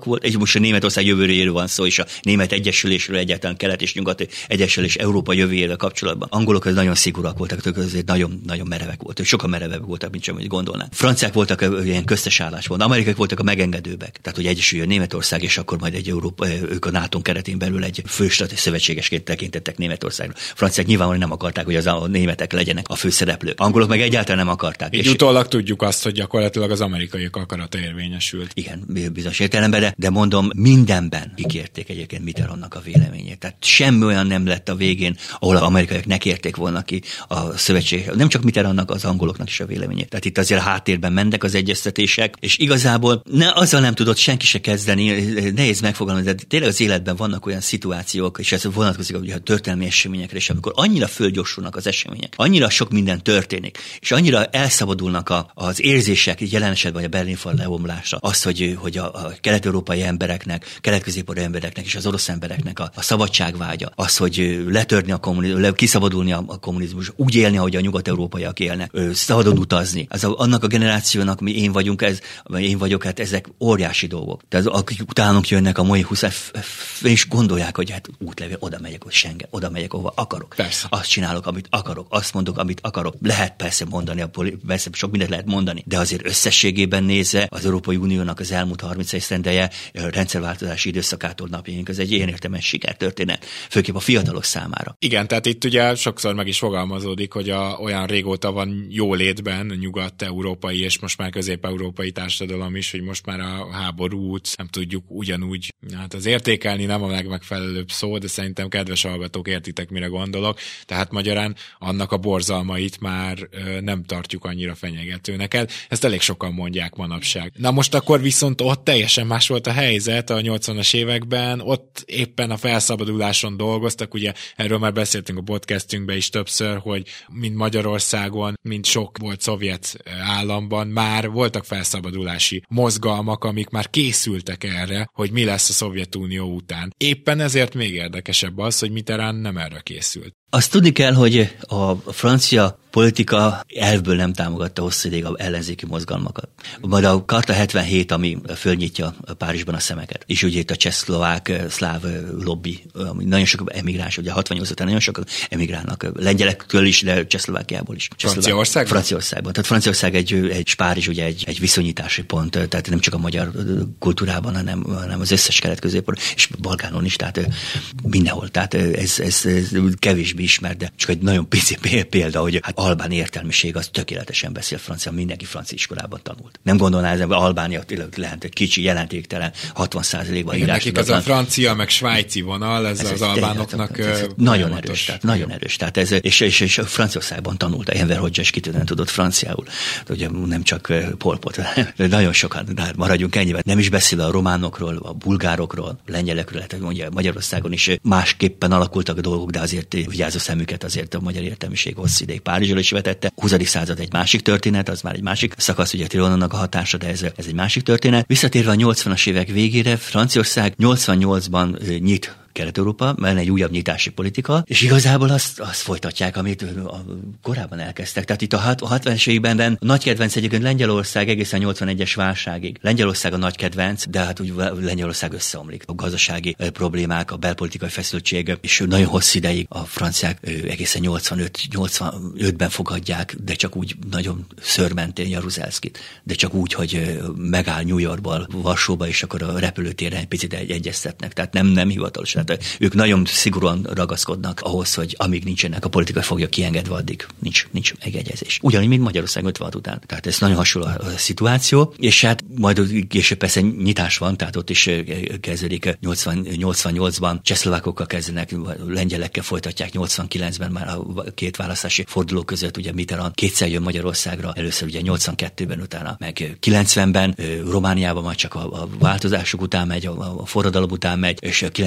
most a Németország jövőjéről van szó, és a német egyesülésről, egyáltalán kelet és nyugat egyesülés Európa jövőjével kapcsolatban. Angolok az nagyon szigorúak voltak, azért nagyon, nagyon merevek voltak, sokkal merevebbek voltak, mint sem, hogy gondolnánk. Franciák voltak ilyen köztes állásban, amerikai voltak a megengedőbbek. Tehát, hogy egyesüljön Németország, és akkor majd egy Európa, ők a NATO keretén belül egy főstati szövetségesként tekintettek Németországra. Franciák nyilvánvalóan nem akarták, hogy az a németek legyenek a főszereplők. Angolok meg egyáltalán nem akarták. Így utólag tudjuk azt, hogy gyakorlatilag az amerikaiak akarata érvényesült. Igen, bizonyos értelemben, de, de mondom, mindenben kikérték egyébként Mitterrandnak a véleményét. Tehát semmi olyan nem lett a végén, ahol az amerikaiak ne kérték volna ki a szövetség. Nem csak Mitterrandnak, az angoloknak is a véleményét. Tehát itt azért a háttérben mentek az egyeztetések, és igazából ne, azzal nem tudott senki se kezdeni, nehéz megfogalmazni, de tényleg az életben vannak olyan szituációk, és ez vonatkozik a történelmi eseményekre, és amikor annyira fölgyorsulnak az események, annyira sok minden történik, és annyira elszabadulnak a, az érzések, jelen esetben a Berlin fal leomlása, az, hogy, hogy a, a kelet-európai embereknek, kelet-közép-európai embereknek és az orosz embereknek a, a szabadságvágya, az, hogy letörni a kommunizmus, kiszabadulni a, a kommunizmus, úgy élni, ahogy a nyugat-európaiak élnek, szabadon utazni. Az a, annak a generációnak, mi én vagyunk, ez, én vagyok, hát ezek óriási dolgok. Tehát akik utánunk jönnek a mai húsz és gondolják, hogy hát útlevél, oda megyek, hogy Schengen, oda megyek, ahova akarok. Persze. Azt csinálok, amit akarok, azt mondok, amit akarok. Lehet persze mondani, a poli- persze sok mindent lehet mondani, de azért összességében nézve az Európai Uniónak az elmúlt harminc esztendeje rendszerváltozási időszakától napjainkig az egy ilyen értelemben sikertörténet, főképp a fiatalok számára. Igen, tehát itt ugye sokszor meg is fogalmazódik, hogy a, olyan régóta van jólétben nyugat-európai és most már közép-európai társadalom is, hogy most már a háborút nem tudjuk ugyanúgy, hát az értékelni nem a legmegfelelőbb szó, de szerintem kedves hallgatók értitek, mire gondolok. Tehát magyarán annak a borzalmait már nem tartjuk annyira fenyegetőnek el. Ezt elég sokan mondják manapság. Na most akkor viszont ott teljesen más volt a helyzet a nyolcvanas években, ott éppen a felszabaduláson dolgoztak, ugye erről már beszéltünk a podcastünkben is többször, hogy mind Magyarországon, mind sok volt szovjet államban már voltak felszabadulási mozgalmak, amik már készültek erre, hogy mi lesz a Szovjetunió után. Éppen ezért még érdekesebb az, hogy Mitterrand nem erre készült. Azt tudni kell, hogy a francia politika elvből nem támogatta hosszú ideig az ellenzéki mozgalmakat. Majd a Karta hetvenhét, ami fölnyitja Párizsban a szemeket, és ugye itt a csehszlovák, szláv lobby, nagyon sok emigráns, ugye hatvannyolc után nagyon sokan emigrálnak, lengyelektől is, de Csehszlovákiából is. Franciaországban? Franciaországban. Tehát Franciaország egy, egy Párizs, ugye egy, egy viszonyítási pont, tehát nem csak a magyar kultúrában, hanem, hanem az összes kelet-középon, és Balkánon is, tehát mindenhol. Tehát ez, ez, ez kevésbé ismert, de csak egy nagyon pici példa, hogy hát albán értelmiség az tökéletesen beszél francia, mindenki francia iskolában tanult. Nem gondolná ezen, hogy Albánia lehet egy kicsi, jelentéktelen, hatvan százalékban írás. Nekik ez a francia, meg svájci vonal, ez, ez az albánoknak ez, ez, ez nagyon erős, tehát nagyon erős. Tehát ez, és, és, és Franciaországban tanult, Enver Hoxha is kitűnően tudott franciául. Ugye nem csak Pol Pot, de nagyon sokan, de maradjunk ennyiben. Nem is beszél a románokról, a bulgárokról, a lengyelekről, tehát mondja, Magyarországon is másképpen alakultak a dolgok, de azért vigyázó szemüket azért a magyar értelmiség hosszú ideig Párizsról is vetette. huszadik század egy másik történet, az már egy másik szakasz, ugye Trianonnak a hatása, de ez, ez egy másik történet. Visszatérve a nyolcvanas évek végére, Franciaország nyolcvannyolcban nyit Kelet-Európa, mert egy újabb nyitási politika, és igazából azt, azt folytatják, amit korábban elkezdtek. Tehát itt a hatvanas években a nagy kedvenc egyébként Lengyelország egészen nyolcvanegyes válságig. Lengyelország a nagy kedvenc, de hát úgy Lengyelország összeomlik. A gazdasági problémák, a belpolitikai feszültség, és nagyon hosszú ideig a franciák egészen nyolcvanöt nyolcvanötben fogadják, de csak úgy nagyon szörmentén Jaruzelszkit, de csak úgy, hogy megáll New Yorkból, Varsóba, és akkor a repülőtéren egy picit egy egyeztetnek. Tehát nem, nem hivatalos. Tehát ők nagyon szigorúan ragaszkodnak ahhoz, hogy amíg nincsenek a politikai foglyok kiengedve, addig nincs, nincs megegyezés. Ugyanígy, mint Magyarország ötvenhat után. Tehát ez nagyon hasonló a szituáció, és hát majd később persze nyitás van, tehát ott is kezdődik nyolcvan, nyolcvannyolcban, csehszlovákokkal kezdenek, lengyelekkel folytatják nyolcvankilencben már a két választási forduló között, ugye Mitterrand kétszer jön Magyarországra, először ugye nyolcvankettőben, utána meg kilencvenben, Romániában majd csak a, a változások után megy, a, a forradalom után megy, és a kilencvenes évek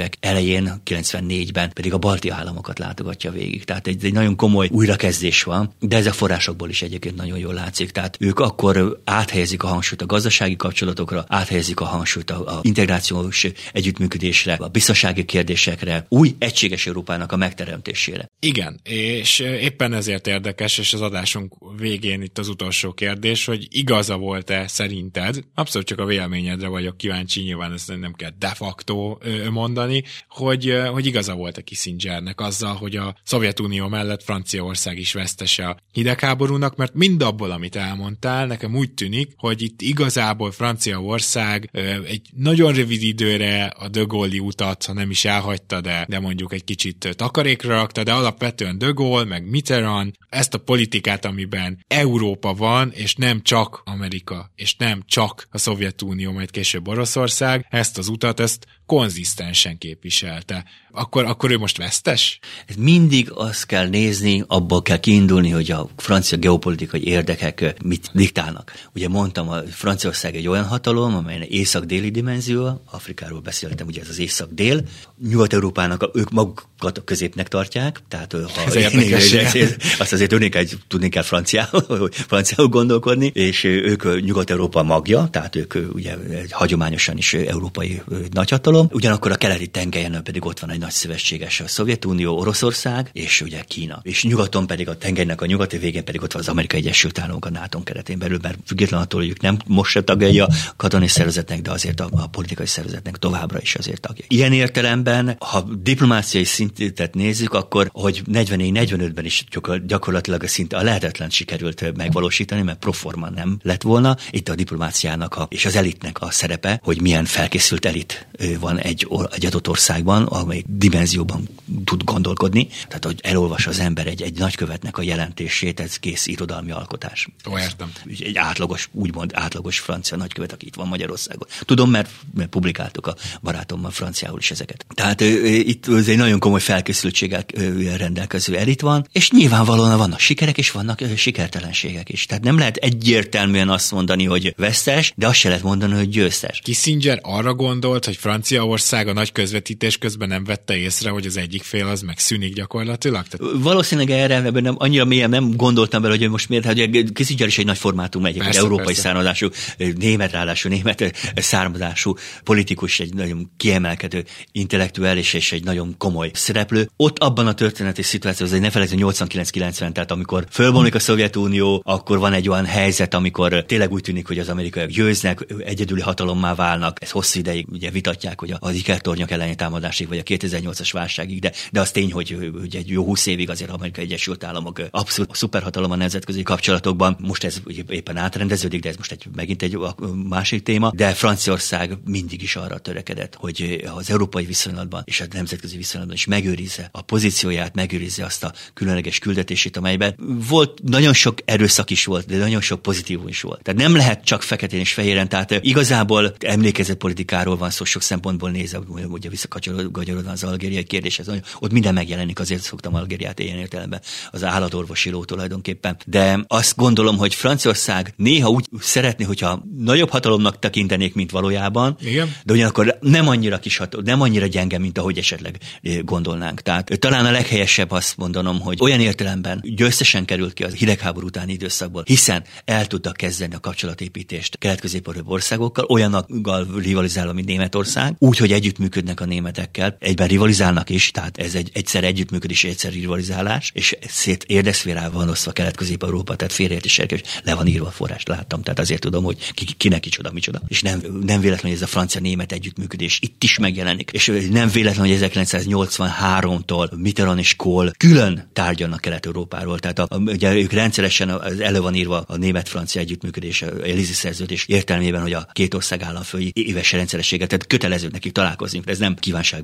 évek elején, kilencvennégyben pedig a balti államokat látogatja végig. Tehát egy, egy nagyon komoly újrakezdés van, de ez a forrásokból is egyébként nagyon jól látszik. Tehát ők akkor áthelyezik a hangsúlyt a gazdasági kapcsolatokra, áthelyezik a hangsúlyt a, a integrációs együttműködésre, a biztonsági kérdésekre, új egységes Európának a megteremtésére. Igen, és éppen ezért érdekes, és az adásunk végén itt az utolsó kérdés, hogy igaza volt-e szerinted, abszolút csak a véleményedre vagyok kíváncsi, nyilván ezt nem kell de facto mondani, hogy, hogy igaza volt-e Kissingernek azzal, hogy a Szovjetunió mellett Franciaország is vesztese a hidegháborúnak, mert mind abból, amit elmondtál, nekem úgy tűnik, hogy itt igazából Franciaország egy nagyon rövid időre a de Gaulle-i utat, ha nem is elhagyta, de, de mondjuk egy kicsit takarékra rakta, de alapvetően de Gaulle, meg Mitterrand, ezt a politikát, amiben Európa van, és nem csak Amerika, és nem csak a Szovjetunió, majd később Oroszország, ezt az utat, ezt konzisztensen képviselte. Akkor, akkor ő most vesztes? Mindig azt kell nézni, abból kell kiindulni, hogy a francia geopolitikai érdekek mit diktálnak. Ugye mondtam, a Franciaország egy olyan hatalom, amely észak-déli dimenzió, Afrikáról beszéltem, ugye ez az észak-dél, Nyugat-Európának ők magukat a középnek tartják, tehát ha ez érdekes, azt azért tudni kell, tudni kell franciául, franciául gondolkodni, és ők Nyugat-Európa magja, tehát ők ugye hagyományosan is európai nagyhatalom, ugyanakkor a keleti tengelyen pedig ott van egy nagy szövetséges, a Szovjetunió, Oroszország és ugye Kína. És nyugaton pedig a tengernek a nyugati végén pedig ott van az Amerikai Egyesült Államok a NATO keretén belül, mert független attól, hogy ők nem most se tagjai a katonai szervezetnek, de azért a, a politikai szervezetnek továbbra is azért tagja. Ilyen értelemben, ha diplomáciai szintet nézzük, akkor, hogy negyvennégy negyvenötben is gyakorlatilag a szinte a lehetetlen sikerült megvalósítani, mert proforma nem lett volna. Itt a diplomáciának a, és az elitnek a szerepe, hogy milyen felkészült elit van egy, egy adott országban, amely dimenzióban tud gondolkodni. Tehát, hogy elolvas az ember egy, egy nagykövetnek a jelentését, ez kész irodalmi alkotás. Ó, értem. Egy átlagos, úgymond átlagos francia nagykövet, aki itt van Magyarországon. Tudom, mert, mert publikáltuk a barátommal franciául is ezeket. Tehát e, itt egy nagyon komoly felkészültséggel rendelkező elit van, és nyilvánvalóan vannak sikerek, és vannak sikertelenségek is. Tehát nem lehet egyértelműen azt mondani, hogy vesztes, de azt se lehet mondani, hogy győztes. Kissinger arra gondolt, hogy Franciaország a nagy közvetítés közben nem vette észre, hogy az egyik fél az megszűnik gyakorlatilag? Tehát... Valószínűleg erre nem, annyira mélyen nem gondoltam bele, hogy most miért, hogy Kissinger is egy nagy formátum, egy európai származású, német ráadású, német származású politikus, egy nagyon kiemelkedő intellektuális és egy nagyon komoly szereplő. Ott abban a történeti szituációban, ne felejtsd, nyolcvankilenc kilencven, tehát amikor fölbomlik a Szovjetunió, akkor van egy olyan helyzet, amikor tényleg úgy tűnik, hogy az amerikaiak győznek, egyedüli hatalommá válnak. Ez hosszú ideig ugye vitatják, hogy az ikertornyok elleni támadásig, vagy a kétezer-nyolcas válságig, de, de az tény, hogy, hogy egy jó húsz évig azért az Amerikai Egyesült Államok abszolút szuperhatalom a nemzetközi kapcsolatokban. Most ez éppen átrendeződik, de ez most egy, megint egy másik téma, de Franciaország mindig is arra törekedett, hogy az európai viszonylatban és a nemzetközi viszonylatban is megőrizze a pozícióját, megőrizze azt a különleges küldetését, amelyben volt, nagyon sok erőszak is volt, de nagyon sok pozitívum is volt. Tehát nem lehet csak feketén és fehéren, tehát igazából emlékezetpolitikáról van szó, sok szempontból nézve, ugye visszakacsarodva az algériai kérdéshez, ott minden megjelenik, azért szoktam Algériát ilyen értelemben, az állatorvosi ló tulajdonképpen. De azt gondolom, hogy Franciaország néha úgy szeretné, hogyha nagyobb hatalomnak tekintenék, mint valójában, igen, de ugyanakkor nem annyira kis hatalom, nem annyira gyenge, mint ahogy esetleg gondolnánk. Tehát talán a leghelyesebb azt mondanom, hogy olyan értelemben győztesen került ki az hidegháború utáni időszakból, hiszen el tudtak kezdeni a kapcsolatépítést kelet-közép-európai országokkal, olyanokkal rivalizálva, mint Németország, úgy, hogy együttműködnek a németekkel, egyben rivalizálnak is, tehát ez egy egyszer együttműködés, egyszer rivalizálás, és szét érdeszférával van osztva Kelet-Közép-Európa, tehát félreértések, és le van írva a forrást, láttam, tehát azért tudom, hogy ki, kinek kicsoda, micsoda. És nem, nem véletlen, hogy ez a francia-német együttműködés itt is megjelenik, és nem véletlen, hogy ezerkilencszáznyolcvanháromtól Mitterrand és Kohl külön tárgyalnak Kelet-Európáról, tehát a, ugye ők rendszeresen az elő van írva a német-francia együttműködés, a Élysée szerződés értelmében, hogy a két ország államfői éves rendszerességet, tehát kötelező nekik találkozni, ez nem kívánságműsor, nekik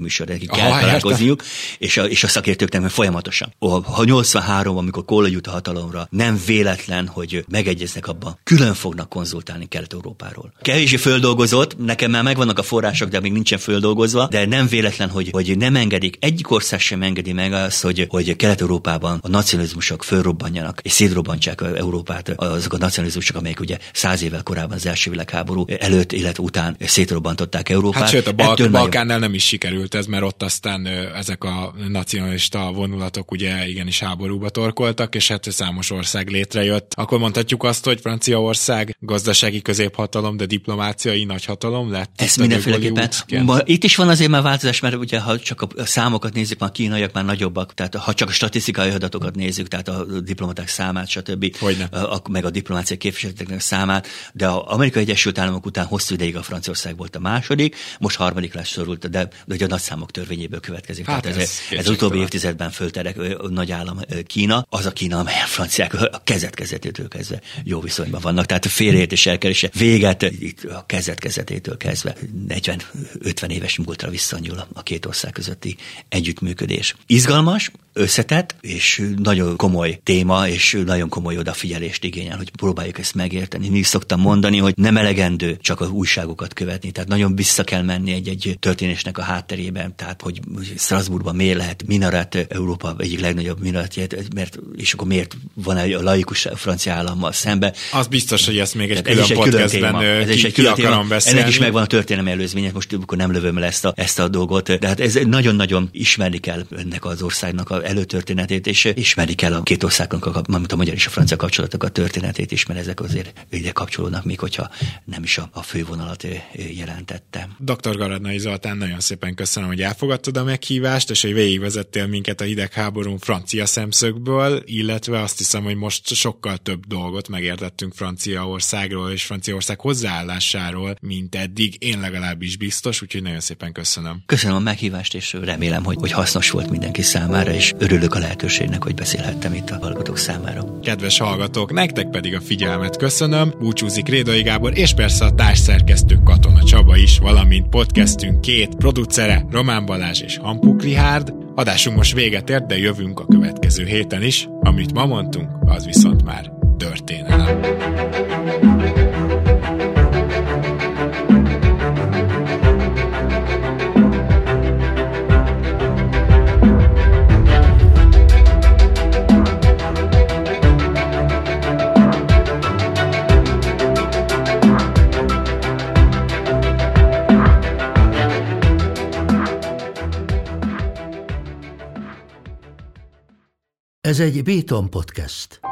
kell találkozniuk, és a, és a szakértőknek folyamatosan. Ha nyolcvanhárom, amikor Kohl jut a hatalomra, nem véletlen, hogy megegyeznek abban, külön fognak konzultálni Kelet-Európáról. Kevésbé földolgozott, nekem már megvannak a források, de még nincsen földolgozva, de nem véletlen, hogy, hogy nem engedik, egyik ország sem engedi meg azt, hogy, hogy Kelet-Európában a nacionalizmusok fölrobbanjanak, és szétrobbantsák Európát, azok a nacionalizmusok, amelyek ugye száz évvel korábban az első világháború előtt, illetve után szétrobbantották Európát. Hát sőt, a Balk- Balkánnál nem is sikerült ez, mert ott aztán ezek a nacionalista vonulatok ugye igenis háborúba torkoltak, és hát számos ország létrejött. Akkor mondhatjuk azt, hogy Franciaország gazdasági középhatalom, de diplomáciai nagyhatalom lett. Ez mindenféleképpen. Itt is van azért már változás, mert ugye ha csak a számokat nézzük, már a kínaiak már nagyobbak, tehát ha csak a statisztikai adatokat nézzük, tehát a diplomaták számát, stb. A, meg a diplomáciai képviseleteknek számát, de az Amerikai Egyesült Államok után hosszú ideig a Franciaország volt a második, most harmadik lesz sorult, de, de ugye a nagyszámok törvényéből következik. Hát tehát ez, ez, ez utóbbi évtizedben fölterek nagy állam Kína, az a Kína, amely a franciák a kezet-kezetétől kezdve jó viszonyban vannak, tehát a félreértés elkerülése véget itt a kezet-kezetétől kezdve negyven-ötven éves múltra visszanyúl a két ország közötti együttműködés. Izgalmas, összetett, és nagyon komoly téma, és nagyon komoly odafigyelést igényel, hogy próbáljuk ezt megérteni. Mindig szoktam mondani, hogy nem elegendő csak az újságokat követni, tehát nagyon vissza kell menni egy-egy történésnek a hátterében, tehát hogy Strasbourgban miért lehet minaret, Európa egyik legnagyobb minaretjét, mert és akkor miért van egy laikus francia állammal szembe. Az biztos, hogy ezt még egy külön podcastben ez ki, is egy ki külön akarom téma. beszélni. Ennek is megvan a történelmi előzménye, most akkor nem lövöm le ezt a, ezt a dolgot, de hát ez nagyon-nagyon ismerni kell ennek az országnak a előtörténetét, és ismerni kell a két országnak, a, a magyar és a francia kapcsolatok a történetét is, mert ezek azért ide kapcsolódnak, még hogyha nem is a, a fővonalat jelentette. doktor Garadnai Zoltán, nagyon szépen köszönöm, hogy elfogadtad a meghívást, és hogy végigvezettél minket a hidegháborún francia szemszögből, illetve azt hiszem, hogy most sokkal több dolgot megértettünk Franciaországról és Franciaország hozzáállásáról, mint eddig, én legalábbis biztos, úgyhogy nagyon szépen köszönöm. Köszönöm a meghívást, és remélem, hogy, hogy hasznos volt mindenki számára, és örülök a lehetőségnek, hogy beszélhettem itt a hallgatók számára. Kedves hallgatók, nektek pedig a figyelmet köszönöm, búcsúzik Rédai Gábor, és persze a társszerkesztő Katona Csaba is, valamint podcastünk két producere, Román Balázs és Hampuk Rihárd. Adásunk most véget ért, de jövünk a következő héten is. Amit ma mondtunk, az viszont már történelem. Ez egy Béton Podcast.